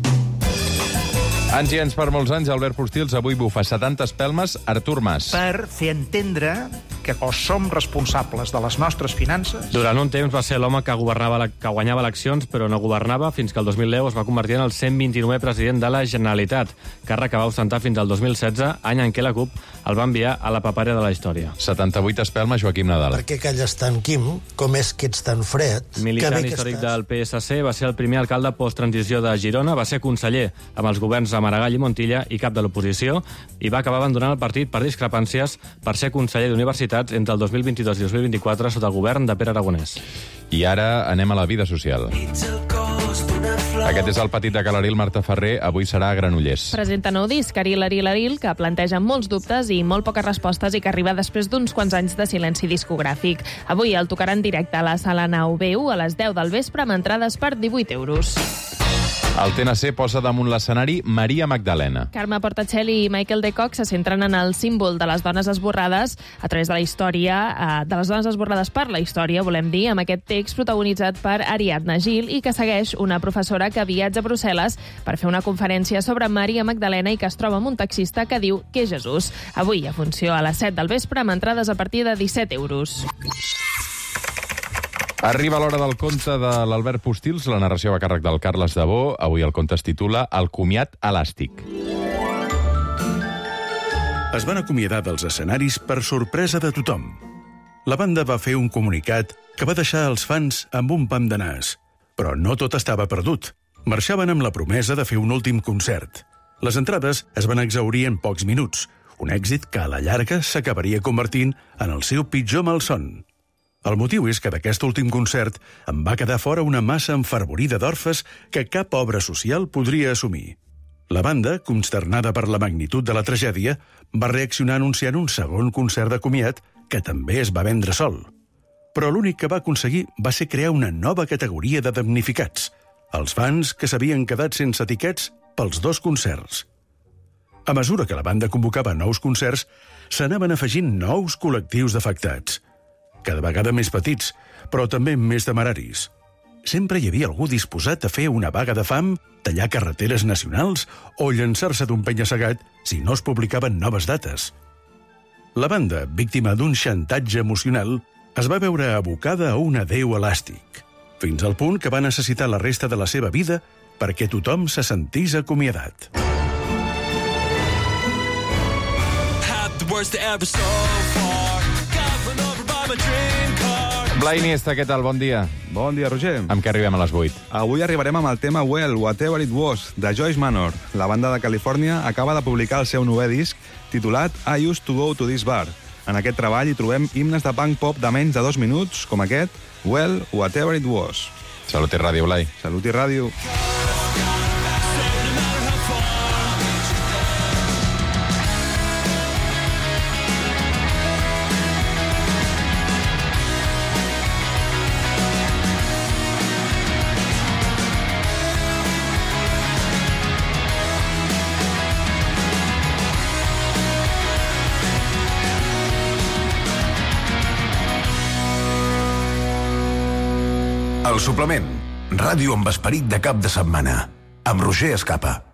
Anys i anys per molts anys, Albert Postils avui bufa 70 espelmes Artur Mas. Per fer entendre que o som responsables de les nostres finances... Durant un temps va ser l'home que guanyava eleccions, però no governava, fins que el 2010 es va convertir en el 129è president de la Generalitat, càrrec que va ostentar fins al 2016, any en què la CUP el va enviar a la papària de la història. 78 espelmes, Joaquim Nadal. Per què calles tant, Quim? Com és que ets tan fred? Militant històric del PSC, va ser el primer alcalde post-transició de Girona, va ser conseller amb els governs de Maragall i Montilla i cap de l'oposició, i va acabar abandonant el partit per discrepàncies per ser conseller d'universitats entre el 2022 i 2024 sota el govern de Pere Aragonès. I ara anem a la vida social. Aquest és el petit de Calaril, Marta Ferrer. Avui serà a Granollers. Presenta nou disc, Aril, Aril, Aril, que planteja molts dubtes i molt poques respostes i que arriba després d'uns quants anys de silenci discogràfic. Avui el tocarà en directe a la Sala Nau B1 a les 10 del vespre amb entrades per 18 euros. El TNC posa damunt l'escenari Maria Magdalena. Carme Portacelli i Michael de Kock se centren en el símbol de les dones esborrades a través de la història, de les dones esborrades per la història, volem dir, amb aquest text protagonitzat per Ariadna Gil i que segueix una professora que viatja a Brussel·les per fer una conferència sobre Maria Magdalena i que es troba amb un taxista que diu que és Jesús. Avui a funció a les 7 del vespre amb entrades a partir de 17 euros. Arriba l'hora del conte de l'Albert Postils. La narració va a càrrec del Carles Dabó. Avui el conte es titula El comiat elàstic. Es van acomiadar dels escenaris per sorpresa de tothom. La banda va fer un comunicat que va deixar els fans amb un pam de nas. Però no tot estava perdut. Marxaven amb la promesa de fer un últim concert. Les entrades es van exhaurir en pocs minuts, un èxit que a la llarga s'acabaria convertint en el seu pitjor malson. El motiu és que d'aquest últim concert en va quedar fora una massa enfervorida d'orfes que cap obra social podria assumir. La banda, consternada per la magnitud de la tragèdia, va reaccionar anunciant un segon concert de comiat que també es va vendre sol. Però l'únic que va aconseguir va ser crear una nova categoria de damnificats, els fans que s'havien quedat sense tiquets pels dos concerts. A mesura que la banda convocava nous concerts, s'anaven afegint nous col·lectius d'afectats, cada vegada més petits, però també més temeraris. Sempre hi havia algú disposat a fer una vaga de fam, tallar carreteres nacionals o llançar-se d'un penya-segat si no es publicaven noves dates. La banda, víctima d'un xantatge emocional, es va veure abocada a un adéu elàstic, fins al punt que va necessitar la resta de la seva vida perquè tothom se sentís acomiadat. Blai Iniesta, què tal? Bon dia. Bon dia, Roger. Amb què arribem a les 8? Avui arribarem amb el tema Well, Whatever It Was, de Joyce Manor. La banda de Califòrnia acaba de publicar el seu novè disc, titulat I Used to Go to This Bar. En aquest treball hi trobem himnes de punk pop de menys de 2 minuts, com aquest, Well, Whatever It Was. Salut i ràdio, Blai. Salut i ràdio. El suplement. Ràdio amb esperit de cap de setmana. Amb Roger Escapa.